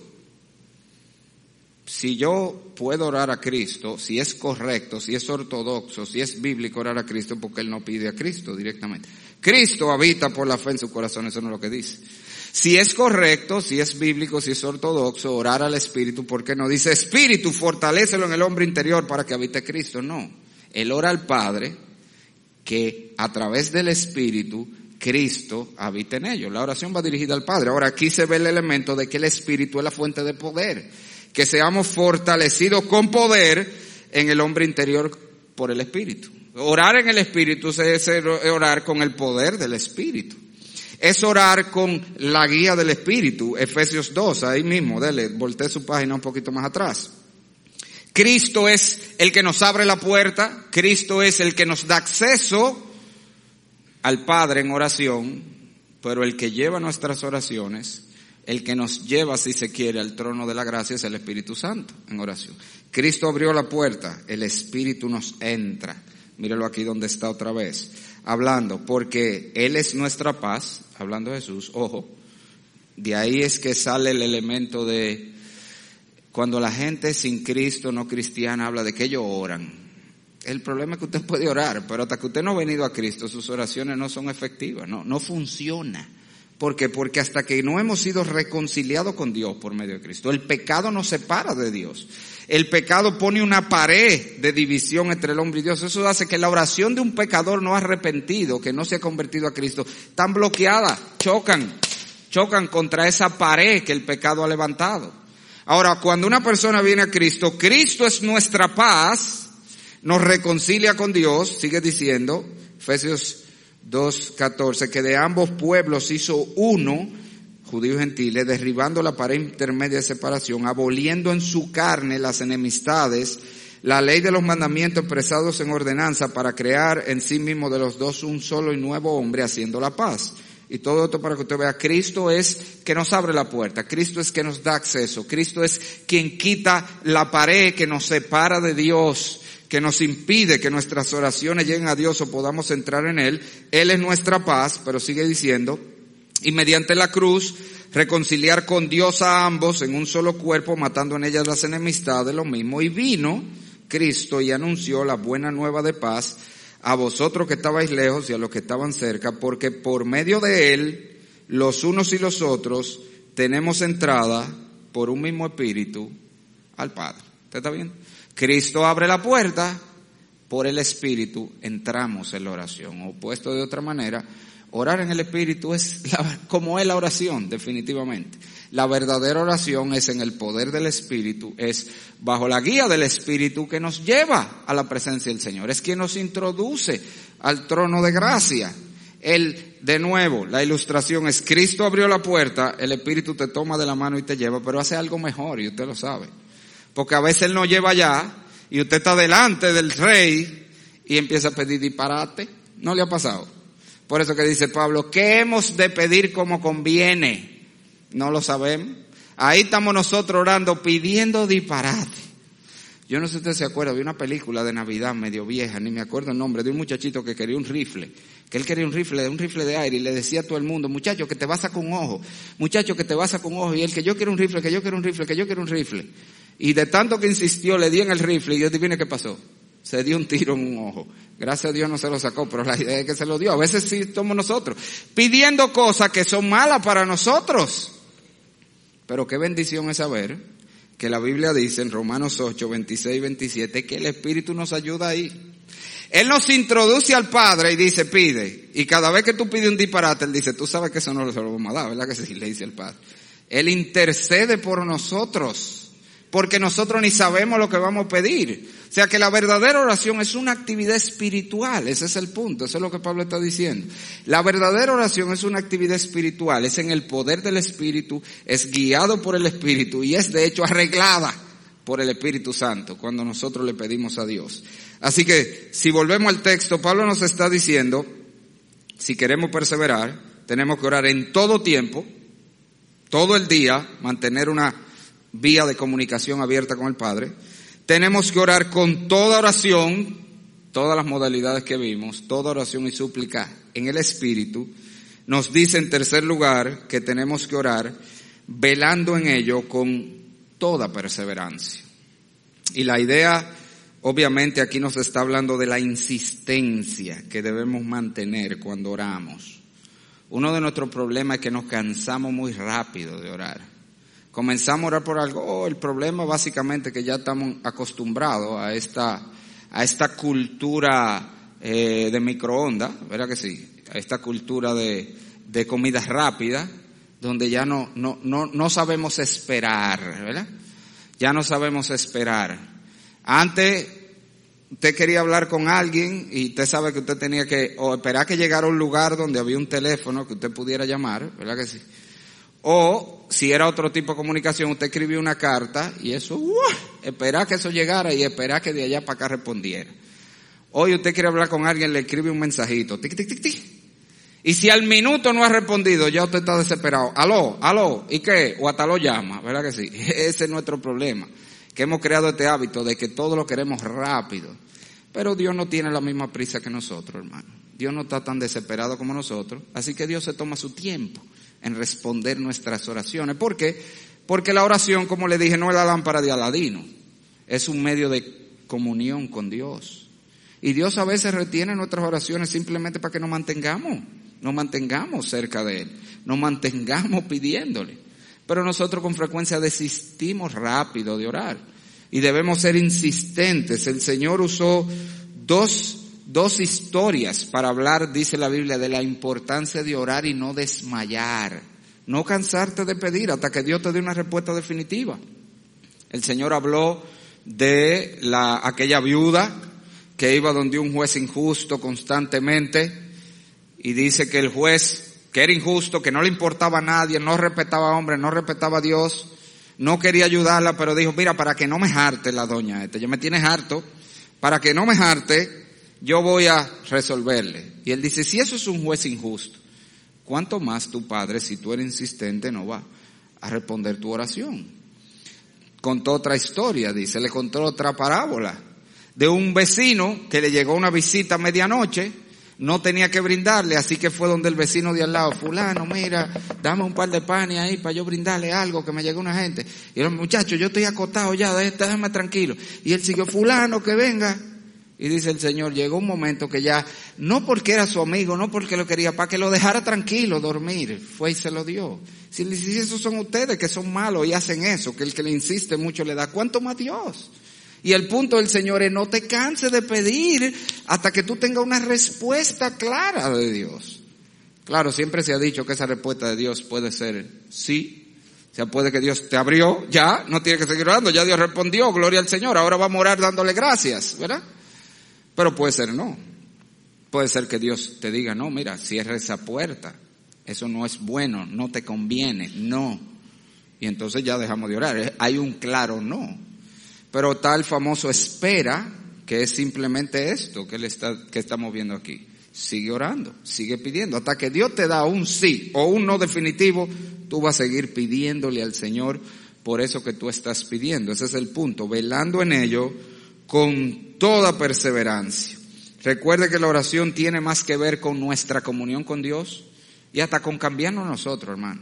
Si yo puedo orar a Cristo, si es correcto, si es ortodoxo, si es bíblico orar a Cristo, porque Él no pide a Cristo directamente. Cristo habita por la fe en su corazón, eso no es lo que dice. Si es correcto, si es bíblico, si es ortodoxo, orar al Espíritu, ¿por qué no dice Espíritu, fortalécelo en el hombre interior para que habite Cristo? No. Él ora al Padre que a través del Espíritu Cristo habita en ellos. La oración va dirigida al Padre. Ahora aquí se ve el elemento de que el Espíritu es la fuente de poder. Que seamos fortalecidos con poder en el hombre interior por el Espíritu. Orar en el Espíritu es orar con el poder del Espíritu. Es orar con la guía del Espíritu. Efesios dos, ahí mismo, dele, voltee su página un poquito más atrás. Cristo es el que nos abre la puerta. Cristo es el que nos da acceso al Padre en oración, pero el que lleva nuestras oraciones, el que nos lleva, si se quiere, al trono de la gracia es el Espíritu Santo en oración. Cristo abrió la puerta, el Espíritu nos entra. Míralo aquí donde está otra vez, hablando, porque Él es nuestra paz, hablando de Jesús, ojo, de ahí es que sale el elemento de, cuando la gente sin Cristo, no cristiana, habla de que ellos oran. El problema es que usted puede orar, pero hasta que usted no ha venido a Cristo, sus oraciones no son efectivas, no, no funciona. ¿Por qué? Porque hasta que no hemos sido reconciliados con Dios por medio de Cristo, el pecado nos separa de Dios. El pecado pone una pared de división entre el hombre y Dios. Eso hace que la oración de un pecador no arrepentido, que no se ha convertido a Cristo, tan bloqueada, chocan, chocan contra esa pared que el pecado ha levantado. Ahora, cuando una persona viene a Cristo, Cristo es nuestra paz, nos reconcilia con Dios, sigue diciendo, Efesios dos catorce, que de ambos pueblos hizo uno, judíos y gentiles, derribando la pared intermedia de separación, aboliendo en su carne las enemistades, la ley de los mandamientos expresados en ordenanza, para crear en sí mismo de los dos un solo y nuevo hombre, haciendo la paz. Y todo esto para que usted vea, Cristo es que nos abre la puerta, Cristo es que nos da acceso, Cristo es quien quita la pared que nos separa de Dios, que nos impide que nuestras oraciones lleguen a Dios o podamos entrar en Él. Él es nuestra paz, pero sigue diciendo, y mediante la cruz reconciliar con Dios a ambos en un solo cuerpo, matando en ellas las enemistades, lo mismo. Y vino Cristo y anunció la buena nueva de paz a vosotros que estabais lejos y a los que estaban cerca, porque por medio de Él, los unos y los otros, tenemos entrada por un mismo espíritu al Padre. ¿Usted está viendo? Cristo abre la puerta, por el Espíritu entramos en la oración. O puesto de otra manera, orar en el Espíritu es la, como es la oración, definitivamente. La verdadera oración es en el poder del Espíritu, es bajo la guía del Espíritu que nos lleva a la presencia del Señor. Es quien nos introduce al trono de gracia. Él, de nuevo, la ilustración es Cristo abrió la puerta, el Espíritu te toma de la mano y te lleva, pero hace algo mejor y usted lo sabe. Porque a veces Él nos lleva allá y usted está delante del rey y empieza a pedir disparate. ¿No le ha pasado? Por eso que dice Pablo, ¿qué hemos de pedir como conviene? No lo sabemos. Ahí estamos nosotros orando, pidiendo disparate. Yo no sé si usted se acuerda, vi una película de Navidad medio vieja, ni me acuerdo el nombre, de un muchachito que quería un rifle, que él quería un rifle, un rifle de aire, y le decía a todo el mundo, muchacho, que te vas a sacar un ojo, muchacho, que te vas a sacar un ojo, y él, que yo quiero un rifle, que yo quiero un rifle, que yo quiero un rifle. Y de tanto que insistió, le di en el rifle, y yo adivine qué pasó. Se dio un tiro en un ojo. Gracias a Dios no se lo sacó, pero la idea es que se lo dio. A veces sí somos nosotros, pidiendo cosas que son malas para nosotros. Pero qué bendición es saber que la Biblia dice en Romanos ocho, veintiséis y veintisiete, que el Espíritu nos ayuda ahí. Él nos introduce al Padre y dice, pide. Y cada vez que tú pides un disparate, Él dice, tú sabes que eso no se lo vamos a dar, ¿verdad que sí? Le dice el Padre. Él intercede por nosotros, porque nosotros ni sabemos lo que vamos a pedir. O sea que la verdadera oración es una actividad espiritual, ese es el punto, eso es lo que Pablo está diciendo. La verdadera oración es una actividad espiritual, es en el poder del Espíritu, es guiado por el Espíritu y es de hecho arreglada por el Espíritu Santo cuando nosotros le pedimos a Dios. Así que si volvemos al texto, Pablo nos está diciendo, si queremos perseverar, tenemos que orar en todo tiempo, todo el día, mantener una vía de comunicación abierta con el Padre. Tenemos que orar con toda oración, todas las modalidades que vimos, toda oración y súplica en el Espíritu. Nos dice en tercer lugar que tenemos que orar velando en ello con toda perseverancia. Y la idea, obviamente aquí nos está hablando de la insistencia que debemos mantener cuando oramos. Uno de nuestros problemas es que nos cansamos muy rápido de orar. Comenzamos a orar por algo, oh, el problema básicamente es que ya estamos acostumbrados a esta, a esta cultura eh, de microondas, ¿verdad que sí? A esta cultura de, de comida rápida, donde ya no, no, no, no sabemos esperar, ¿verdad? Ya no sabemos esperar. Antes, usted quería hablar con alguien y usted sabe que usted tenía que, o esperar que llegara a un lugar donde había un teléfono que usted pudiera llamar, ¿verdad que sí? O, si era otro tipo de comunicación, usted escribía una carta y eso, uh, esperar que eso llegara y esperar que de allá para acá respondiera. Hoy usted quiere hablar con alguien, le escribe un mensajito, tic, tic, tic, tic. Y si al minuto no ha respondido, ya usted está desesperado. Aló, aló, ¿y qué? O hasta lo llama, ¿verdad que sí? Ese es nuestro problema, que hemos creado este hábito de que todo lo queremos rápido. Pero Dios no tiene la misma prisa que nosotros, hermano. Dios no está tan desesperado como nosotros, así que Dios se toma su tiempo en responder nuestras oraciones. ¿Por qué? Porque la oración, como le dije, no es la lámpara de Aladino, es un medio de comunión con Dios. Y Dios a veces retiene nuestras oraciones simplemente para que nos mantengamos, nos mantengamos cerca de Él, nos mantengamos pidiéndole. Pero nosotros con frecuencia desistimos rápido de orar y debemos ser insistentes. El Señor usó dos Dos historias para hablar, dice la Biblia, de la importancia de orar y no desmayar. No cansarte de pedir hasta que Dios te dé una respuesta definitiva. El Señor habló de la, aquella viuda que iba donde un juez injusto constantemente y dice que el juez, que era injusto, que no le importaba a nadie, no respetaba a hombres, no respetaba a Dios, no quería ayudarla, pero dijo, mira, para que no me jarte la doña esta, ya me tienes harto, para que no me jarte, yo voy a resolverle. Y él dice, si eso es un juez injusto, ¿cuánto más tu Padre, si tú eres insistente, no va a responder tu oración? Contó otra historia, dice, le contó otra parábola de un vecino que le llegó una visita a medianoche, no tenía que brindarle, así que fue donde el vecino de al lado, fulano, mira, dame un par de panes ahí para yo brindarle algo, que me llegó una gente. Y el muchacho, yo estoy acostado ya, déjame tranquilo. Y él siguió, fulano, que venga. Y dice el Señor, llegó un momento que ya, no porque era su amigo, no porque lo quería, para que lo dejara tranquilo dormir, fue y se lo dio. Si, si esos son ustedes que son malos y hacen eso, que el que le insiste mucho le da, ¿cuánto más Dios? Y el punto del Señor es, no te canses de pedir hasta que tú tengas una respuesta clara de Dios. Claro, siempre se ha dicho que esa respuesta de Dios puede ser sí. O sea, puede que Dios te abrió, ya, no tiene que seguir orando, ya Dios respondió, gloria al Señor, ahora vamos a orar dándole gracias, ¿verdad? Pero puede ser no. Puede ser que Dios te diga, no, mira, cierra esa puerta. Eso no es bueno, no te conviene, no. Y entonces ya dejamos de orar. Hay un claro no. Pero está el famoso espera, que es simplemente esto que, le está, que estamos viendo aquí. Sigue orando, sigue pidiendo. Hasta que Dios te da un sí o un no definitivo, tú vas a seguir pidiéndole al Señor por eso que tú estás pidiendo. Ese es el punto, velando en ello con toda perseverancia. Recuerde que la oración tiene más que ver con nuestra comunión con Dios y hasta con cambiarnos nosotros, hermano.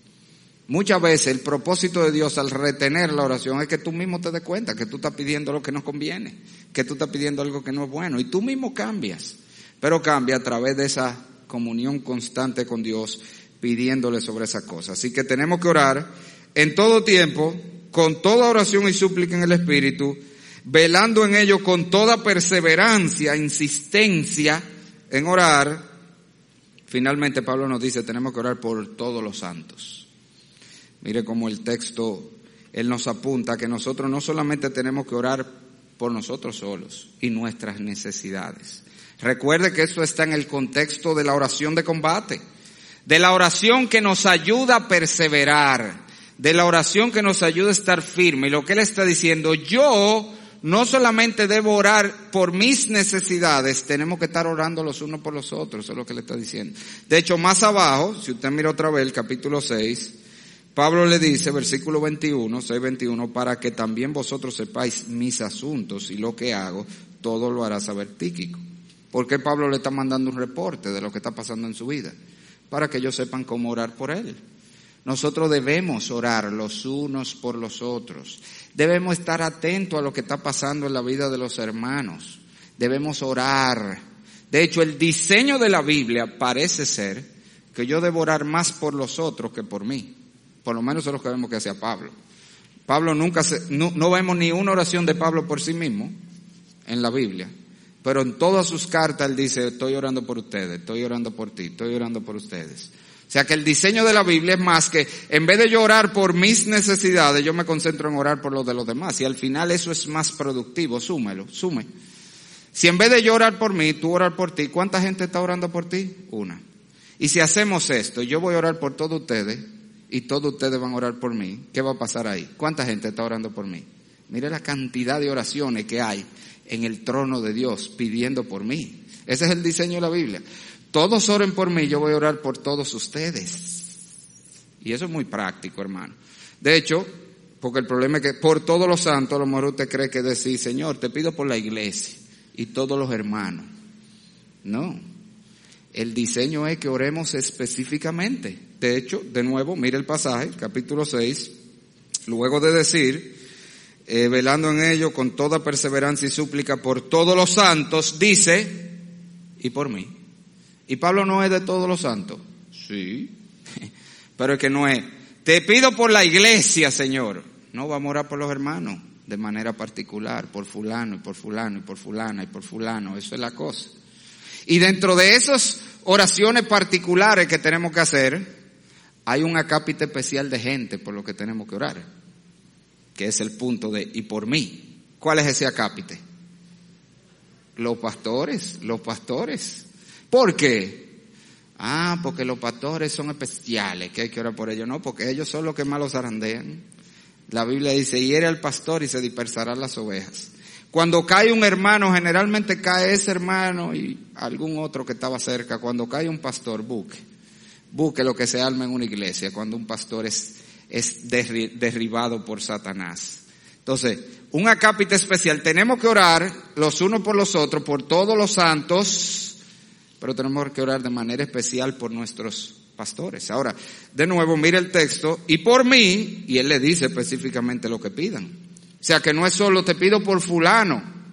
Muchas veces el propósito de Dios al retener la oración es que tú mismo te des cuenta que tú estás pidiendo lo que no conviene, que tú estás pidiendo algo que no es bueno y tú mismo cambias. Pero cambia a través de esa comunión constante con Dios, pidiéndole sobre esa cosa. Así que tenemos que orar en todo tiempo, con toda oración y súplica en el Espíritu, velando en ello con toda perseverancia, insistencia en orar. Finalmente Pablo nos dice, tenemos que orar por todos los santos. Mire cómo el texto, él nos apunta que nosotros no solamente tenemos que orar por nosotros solos y nuestras necesidades. Recuerde que esto está en el contexto de la oración de combate, de la oración que nos ayuda a perseverar, de la oración que nos ayuda a estar firme. Y lo que él está diciendo, yo no solamente debo orar por mis necesidades, tenemos que estar orando los unos por los otros, eso es lo que le está diciendo. De hecho, más abajo, si usted mira otra vez el capítulo seis, Pablo le dice, versículo veintiuno, seis veintiuno, para que también vosotros sepáis mis asuntos y lo que hago, todo lo hará saber Tíquico. ¿Por qué Pablo le está mandando un reporte de lo que está pasando en su vida? Para que ellos sepan cómo orar por él. Nosotros debemos orar los unos por los otros. Debemos estar atentos a lo que está pasando en la vida de los hermanos. Debemos orar. De hecho, el diseño de la Biblia parece ser que yo debo orar más por los otros que por mí. Por lo menos es lo que vemos que hacía Pablo. Pablo nunca se, no, no vemos ni una oración de Pablo por sí mismo en la Biblia. Pero en todas sus cartas él dice, estoy orando por ustedes, estoy orando por ti, estoy orando por ustedes. O sea que el diseño de la Biblia es más que, en vez de yo orar por mis necesidades, yo me concentro en orar por los de los demás. Y al final eso es más productivo, súmelo, sume. Si en vez de yo orar por mí, tú orar por ti, ¿cuánta gente está orando por ti? Una. Y si hacemos esto, yo voy a orar por todos ustedes, y todos ustedes van a orar por mí, ¿qué va a pasar ahí? ¿Cuánta gente está orando por mí? Mire la cantidad de oraciones que hay en el trono de Dios pidiendo por mí. Ese es el diseño de la Biblia. Todos oren por mí, yo voy a orar por todos ustedes. Y eso es muy práctico, hermano. De hecho, porque el problema es que por todos los santos, a lo mejor usted cree que decir, Señor, te pido por la iglesia y todos los hermanos. No. El diseño es que oremos específicamente. De hecho, de nuevo, mire el pasaje, capítulo seis, luego de decir, Eh, velando en ello con toda perseverancia y súplica por todos los santos, dice, y por mí. ¿Y Pablo no es de todos los santos? Sí, pero es que no es, te pido por la iglesia, Señor. No, vamos a orar por los hermanos, de manera particular, por fulano, y por fulano, y por fulana, y por fulano, eso es la cosa. Y dentro de esas oraciones particulares que tenemos que hacer, hay un acápite especial de gente por lo que tenemos que orar, que es el punto de, y por mí. ¿Cuál es ese acápite? Los pastores, los pastores. ¿Por qué? Ah, porque los pastores son especiales, que hay que orar por ellos. No, porque ellos son los que más los zarandean. La Biblia dice, hiere al pastor y se dispersarán las ovejas. Cuando cae un hermano, generalmente cae ese hermano y algún otro que estaba cerca. Cuando cae un pastor, busque. Busque lo que se arma en una iglesia, cuando un pastor es es derribado por Satanás. Entonces, un acápite especial. Tenemos que orar los unos por los otros, por todos los santos, pero tenemos que orar de manera especial por nuestros pastores. Ahora, de nuevo, mire el texto, y por mí, y él le dice específicamente lo que pidan. O sea, que no es solo te pido por fulano.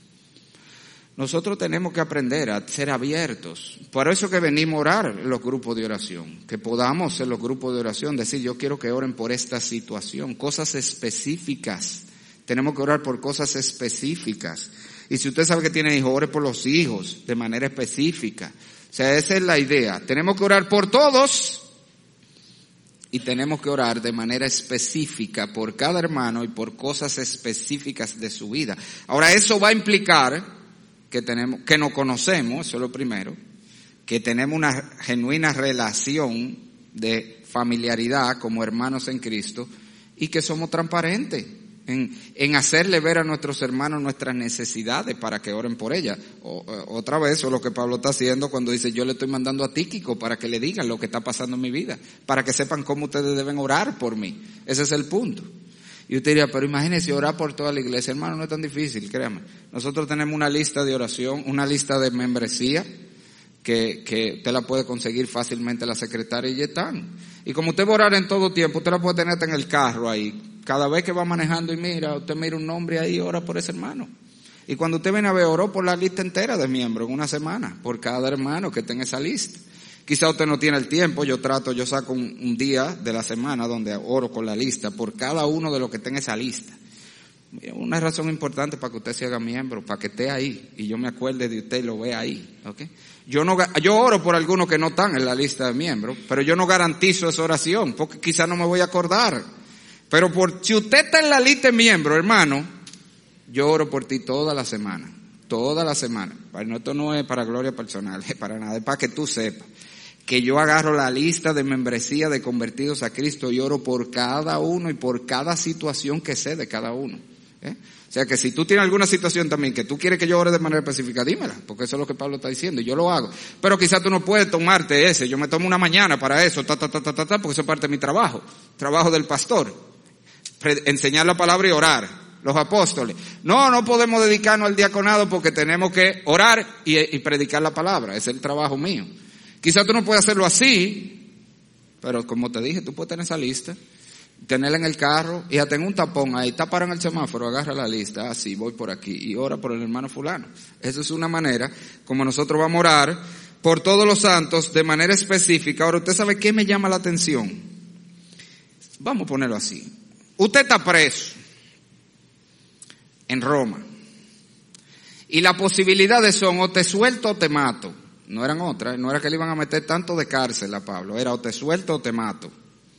Nosotros tenemos que aprender a ser abiertos. Por eso que venimos a orar en los grupos de oración. Que podamos en los grupos de oración decir, yo quiero que oren por esta situación. Cosas específicas. Tenemos que orar por cosas específicas. Y si usted sabe que tiene hijos, ore por los hijos de manera específica. O sea, esa es la idea. Tenemos que orar por todos. Y tenemos que orar de manera específica por cada hermano y por cosas específicas de su vida. Ahora, eso va a implicar que tenemos, que nos conocemos, eso es lo primero, que tenemos una genuina relación de familiaridad como hermanos en Cristo y que somos transparentes. en, en hacerle ver a nuestros hermanos nuestras necesidades para que oren por ellas. O, o, otra vez, eso es lo que Pablo está haciendo cuando dice, yo le estoy mandando a Tíquico para que le digan lo que está pasando en mi vida, para que sepan cómo ustedes deben orar por mí. Ese es el punto. Y usted diría, pero imagínese orar por toda la iglesia. Hermano, no es tan difícil, créame. Nosotros tenemos una lista de oración, una lista de membresía, que, que usted la puede conseguir fácilmente la secretaria y ya están. Y como usted va a orar en todo tiempo, usted la puede tener en el carro ahí. Cada vez que va manejando y mira, usted mira un nombre ahí y ora por ese hermano. Y cuando usted viene a ver, oró por la lista entera de miembros en una semana, por cada hermano que esté en esa lista. Quizá usted no tiene el tiempo, yo trato, yo saco un, un día de la semana donde oro con la lista, por cada uno de los que esté en esa lista. Una razón importante para que usted se haga miembro, para que esté ahí y yo me acuerde de usted y lo vea ahí, ¿ok? Yo no, yo oro por algunos que no están en la lista de miembros, pero yo no garantizo esa oración, porque quizá no me voy a acordar. Pero por, si usted está en la lista de miembros, hermano, yo oro por ti toda la semana, toda la semana. Esto no es para gloria personal, es para nada, es para que tú sepas que yo agarro la lista de membresía de convertidos a Cristo y oro por cada uno y por cada situación que sé de cada uno. ¿Eh? O sea que si tú tienes alguna situación también que tú quieres que yo ore de manera específica, dímela, porque eso es lo que Pablo está diciendo y yo lo hago. Pero quizás tú no puedes tomarte ese, yo me tomo una mañana para eso, ta, ta, ta, ta, ta, ta, porque eso es parte de mi trabajo, trabajo del pastor, Pre- enseñar la palabra y orar, los apóstoles. No, no podemos dedicarnos al diaconado porque tenemos que orar y, y predicar la palabra, ese es el trabajo mío. Quizás tú no puedes hacerlo así, pero como te dije, tú puedes tener esa lista, tenerla en el carro y hasta en un tapón ahí, está parado en el semáforo, agarra la lista, así, voy por aquí y ora por el hermano fulano. Esa es una manera como nosotros vamos a orar por todos los santos de manera específica. Ahora, ¿usted sabe qué me llama la atención? Vamos a ponerlo así. Usted está preso en Roma y las posibilidades son o te suelto o te mato. No eran otras, no era que le iban a meter tanto de cárcel a Pablo, era o te suelto o te mato.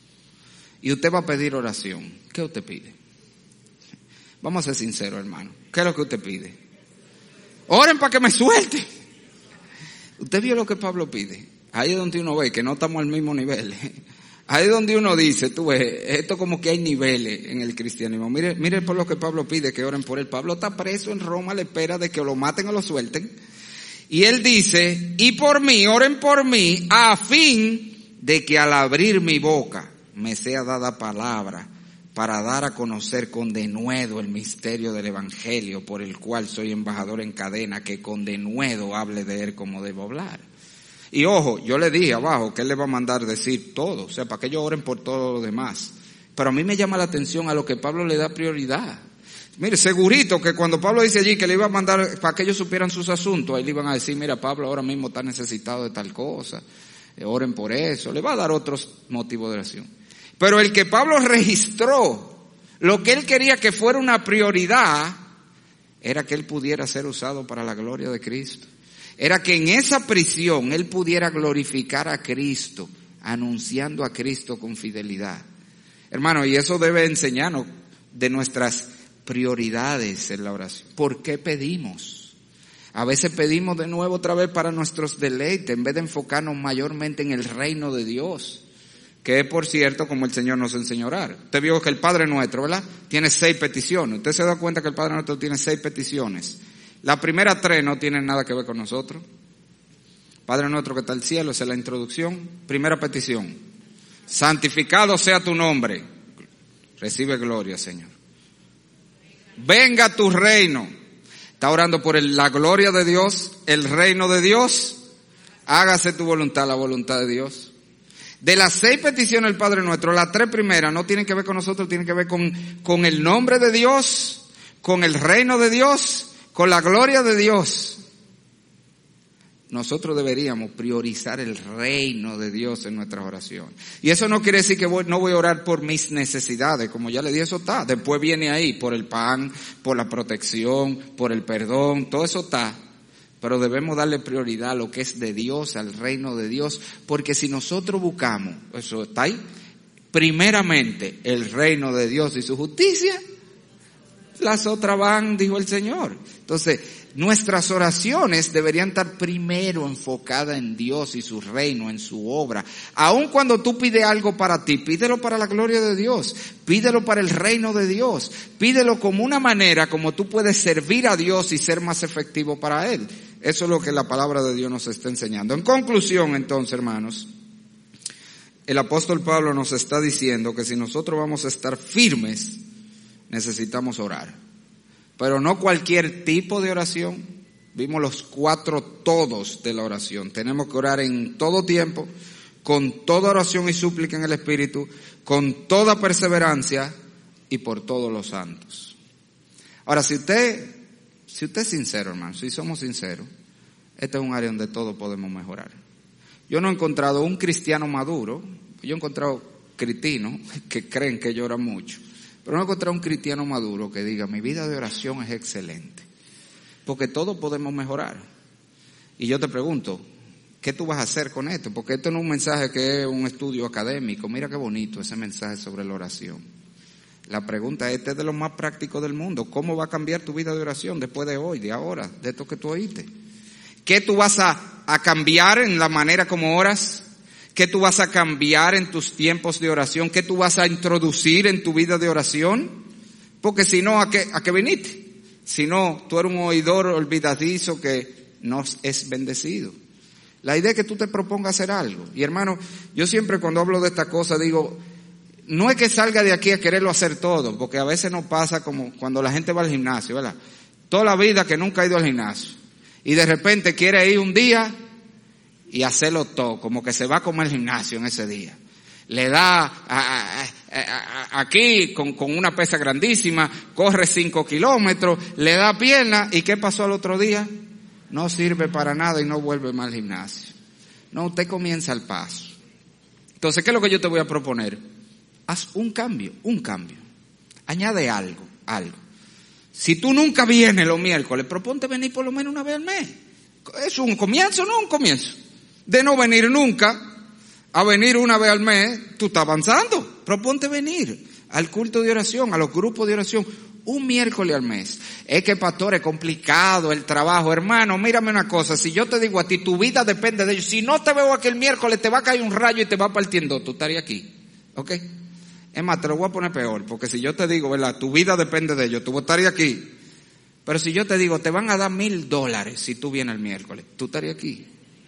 Y usted va a pedir oración. ¿Qué usted pide? Vamos a ser sinceros, hermano. ¿Qué es lo que usted pide? Oren para que me suelte. ¿Usted vio lo que Pablo pide? Ahí es donde uno ve que no estamos al mismo nivel. Ahí es donde uno dice, tú ves, esto como que hay niveles en el cristianismo. Mire, mire por lo que Pablo pide, que oren por él. Pablo está preso en Roma a la espera de que lo maten o lo suelten. Y él dice, y por mí, oren por mí, a fin de que al abrir mi boca me sea dada palabra para dar a conocer con denuedo el misterio del evangelio por el cual soy embajador en cadena, que con denuedo hable de él como debo hablar. Y ojo, yo le dije abajo que él le va a mandar decir todo, o sea, para que ellos oren por todo lo demás. Pero a mí me llama la atención a lo que Pablo le da prioridad. Mire, segurito que cuando Pablo dice allí que le iba a mandar para que ellos supieran sus asuntos, ahí le iban a decir, mira, Pablo ahora mismo está necesitado de tal cosa, eh, oren por eso, le va a dar otros motivos de oración. Pero el que Pablo registró, lo que él quería que fuera una prioridad, era que él pudiera ser usado para la gloria de Cristo. Era que en esa prisión él pudiera glorificar a Cristo, anunciando a Cristo con fidelidad. Hermano, y eso debe enseñarnos de nuestras prioridades en la oración. ¿Por qué pedimos? A veces pedimos de nuevo otra vez para nuestros deleites, en vez de enfocarnos mayormente en el reino de Dios, que es, por cierto, como el Señor nos enseñó a orar. Usted vio que el Padre Nuestro, ¿verdad?, tiene seis peticiones. Usted se da cuenta que el Padre Nuestro tiene seis peticiones. Las primeras tres no tienen nada que ver con nosotros. Padre Nuestro que está en el cielo, esa es la introducción. Primera petición: santificado sea tu nombre. Recibe gloria, Señor. Venga tu reino. Está orando por el, la gloria de Dios, el reino de Dios. Hágase tu voluntad, la voluntad de Dios. De las seis peticiones del Padre Nuestro, las tres primeras no tienen que ver con nosotros, tienen que ver con, con el nombre de Dios, con el reino de Dios, con la gloria de Dios. Nosotros deberíamos priorizar el reino de Dios en nuestras oraciones. Y eso no quiere decir que voy, no voy a orar por mis necesidades, como ya le dije, eso está. Después viene ahí, por el pan, por la protección, por el perdón, todo eso está. Pero debemos darle prioridad a lo que es de Dios, al reino de Dios, porque si nosotros buscamos, eso está ahí, primeramente el reino de Dios y su justicia, las otras van, dijo el Señor. Entonces, nuestras oraciones deberían estar primero enfocadas en Dios y su reino, en su obra. Aun cuando tú pides algo para ti, pídelo para la gloria de Dios, pídelo para el reino de Dios, pídelo como una manera como tú puedes servir a Dios y ser más efectivo para Él. Eso es lo que la palabra de Dios nos está enseñando. En conclusión, entonces, hermanos, el apóstol Pablo nos está diciendo que si nosotros vamos a estar firmes, necesitamos orar. Pero no cualquier tipo de oración. Vimos los cuatro todos de la oración. Tenemos que orar en todo tiempo, con toda oración y súplica en el Espíritu, con toda perseverancia y por todos los santos. Ahora, si usted, si usted es sincero, hermano, si somos sinceros, este es un área donde todos podemos mejorar. Yo no he encontrado un cristiano maduro, yo he encontrado cretinos que creen que lloran mucho, pero no he encontrado un cristiano maduro que diga, mi vida de oración es excelente, porque todos podemos mejorar. Y yo te pregunto, ¿qué tú vas a hacer con esto? Porque esto no es un mensaje que es un estudio académico. Mira qué bonito ese mensaje sobre la oración. La pregunta es, este es de lo más práctico del mundo. ¿Cómo va a cambiar tu vida de oración después de hoy, de ahora, de esto que tú oíste? ¿Qué tú vas a, a cambiar en la manera como oras? ¿Qué tú vas a cambiar en tus tiempos de oración? ¿Qué tú vas a introducir en tu vida de oración? Porque si no, ¿a qué, a qué viniste? Si no, tú eres un oidor olvidadizo que no es bendecido. La idea es que tú te propongas hacer algo. Y hermano, yo siempre cuando hablo de esta cosa digo, no es que salga de aquí a quererlo hacer todo, porque a veces nos pasa como cuando la gente va al gimnasio, ¿verdad? Toda la vida que nunca ha ido al gimnasio. Y de repente quiere ir un día y hacerlo todo, como que se va a comer el gimnasio en ese día. Le da a, a, a, a, aquí con, con una pesa grandísima, corre cinco kilómetros, le da pierna, ¿y qué pasó al otro día? No sirve para nada y no vuelve más al gimnasio. No, usted comienza el paso. Entonces, ¿qué es lo que yo te voy a proponer? Haz un cambio, un cambio. Añade algo, algo. Si tú nunca vienes los miércoles, proponte venir por lo menos una vez al mes. ¿Es un comienzo o no un comienzo? De no venir nunca a venir una vez al mes, tú estás avanzando. Proponte venir al culto de oración, a los grupos de oración, un miércoles al mes. Es que, pastor, es complicado el trabajo. Hermano, mírame una cosa, si yo te digo a ti, tu vida depende de ellos. Si no te veo aquí el miércoles, te va a caer un rayo y te va partiendo. Tú estarías aquí, ¿ok? Es más, te lo voy a poner peor, porque si yo te digo, ¿verdad? Tu vida depende de ellos, tú estarías aquí. Pero si yo te digo, te van a dar mil dólares si tú vienes el miércoles, tú estarías aquí.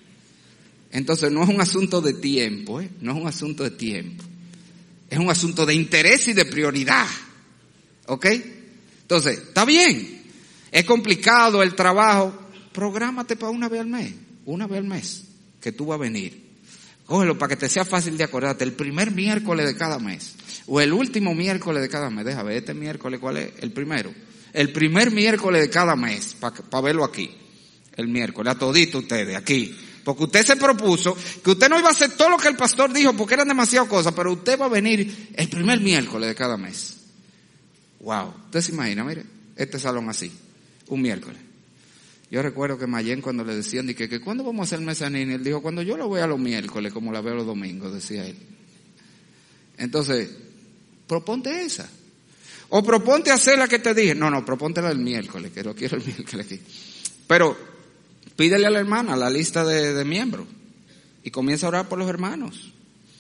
Entonces no es un asunto de tiempo, ¿eh? No es un asunto de tiempo. Es un asunto de interés y de prioridad. ¿Ok? Entonces, está bien. Es complicado el trabajo. Prográmate para una vez al mes. Una vez al mes que tú vas a venir. Cógelo para que te sea fácil de acordarte. El primer miércoles de cada mes. O el último miércoles de cada mes. Deja ver, este miércoles, ¿cuál es? El primero. El primer miércoles de cada mes. Para pa verlo aquí. El miércoles. A todito ustedes, aquí. Porque usted se propuso que usted no iba a hacer todo lo que el pastor dijo porque eran demasiadas cosas. Pero usted va a venir el primer miércoles de cada mes. Wow. Usted se imagina, mire. Este salón así. Un miércoles. Yo recuerdo que Mayen cuando le decían que, que ¿cuándo vamos a hacer mezzanine? Él dijo, cuando yo lo vea los miércoles, como la veo los domingos, decía él. Entonces, proponte esa. O proponte hacer la que te dije. No, no, proponte la el miércoles, que lo quiero el miércoles aquí. Pero, pídele a la hermana la lista de, de miembros. Y comienza a orar por los hermanos.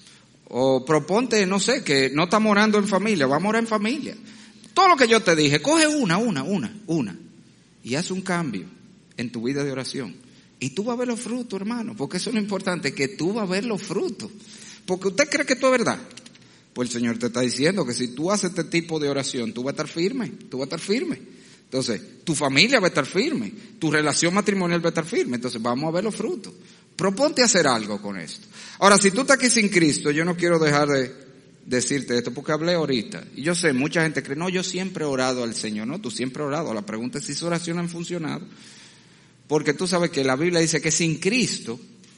O proponte, no sé, que no estamos orando en familia, vamos a orar en familia. Todo lo que yo te dije, coge una, una, una, una. Y haz un cambio en tu vida de oración. Y tú vas a ver los frutos, hermano, porque eso es lo importante, que tú vas a ver los frutos. Porque usted cree que esto es verdad. Pues el Señor te está diciendo que si tú haces este tipo de oración, tú vas a estar firme, tú vas a estar firme. Entonces, tu familia va a estar firme, tu relación matrimonial va a estar firme. Entonces, vamos a ver los frutos. Proponte hacer algo con esto. Ahora, si tú estás aquí sin Cristo, yo no quiero dejar de decirte esto, porque hablé ahorita. Y yo sé, mucha gente cree, no, yo siempre he orado al Señor. No, tú siempre has orado. La pregunta es si sus oraciones han funcionado. Porque tú sabes que la Biblia dice que sin Cristo,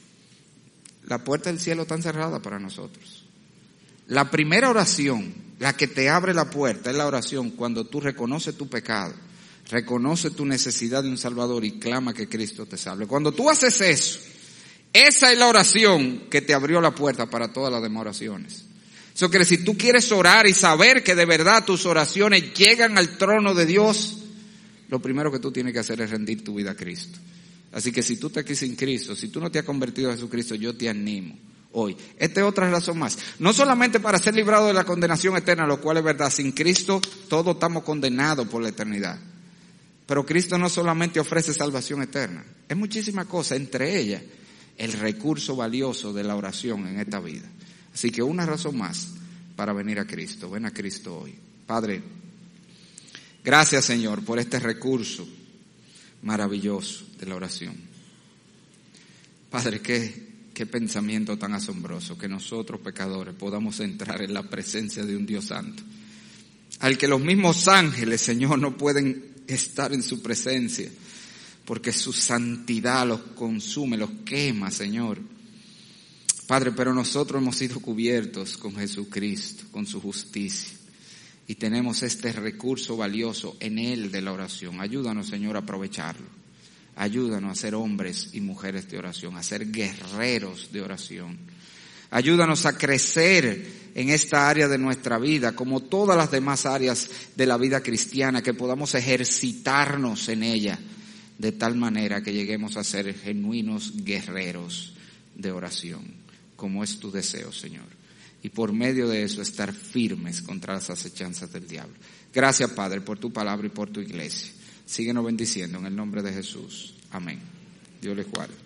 la puerta del cielo está cerrada para nosotros. La primera oración, la que te abre la puerta, es la oración cuando tú reconoces tu pecado, reconoces tu necesidad de un Salvador y clama que Cristo te salve. Cuando tú haces eso, esa es la oración que te abrió la puerta para todas las demás oraciones. Eso quiere decir, si tú quieres orar y saber que de verdad tus oraciones llegan al trono de Dios, lo primero que tú tienes que hacer es rendir tu vida a Cristo. Así que si tú estás aquí sin Cristo, si tú no te has convertido a Jesucristo, yo te animo hoy. Esta es otra razón más. No solamente para ser librado de la condenación eterna, lo cual es verdad. Sin Cristo todos estamos condenados por la eternidad. Pero Cristo no solamente ofrece salvación eterna. Es muchísimas cosas, entre ellas el recurso valioso de la oración en esta vida. Así que una razón más para venir a Cristo. Ven a Cristo hoy. Padre, gracias Señor por este recurso maravilloso de la oración. Padre, qué, qué pensamiento tan asombroso que nosotros pecadores podamos entrar en la presencia de un Dios santo, al que los mismos ángeles, Señor, no pueden estar en su presencia, porque su santidad los consume, los quema, Señor. Padre, pero nosotros hemos sido cubiertos con Jesucristo, con su justicia, y tenemos este recurso valioso en Él de la oración. Ayúdanos, Señor, a aprovecharlo. Ayúdanos a ser hombres y mujeres de oración, a ser guerreros de oración. Ayúdanos a crecer en esta área de nuestra vida, como todas las demás áreas de la vida cristiana, que podamos ejercitarnos en ella, de tal manera que lleguemos a ser genuinos guerreros de oración, como es tu deseo, Señor. Y por medio de eso estar firmes contra las acechanzas del diablo. Gracias, Padre, por tu palabra y por tu iglesia. Síguenos bendiciendo en el nombre de Jesús. Amén. Dios les guarde.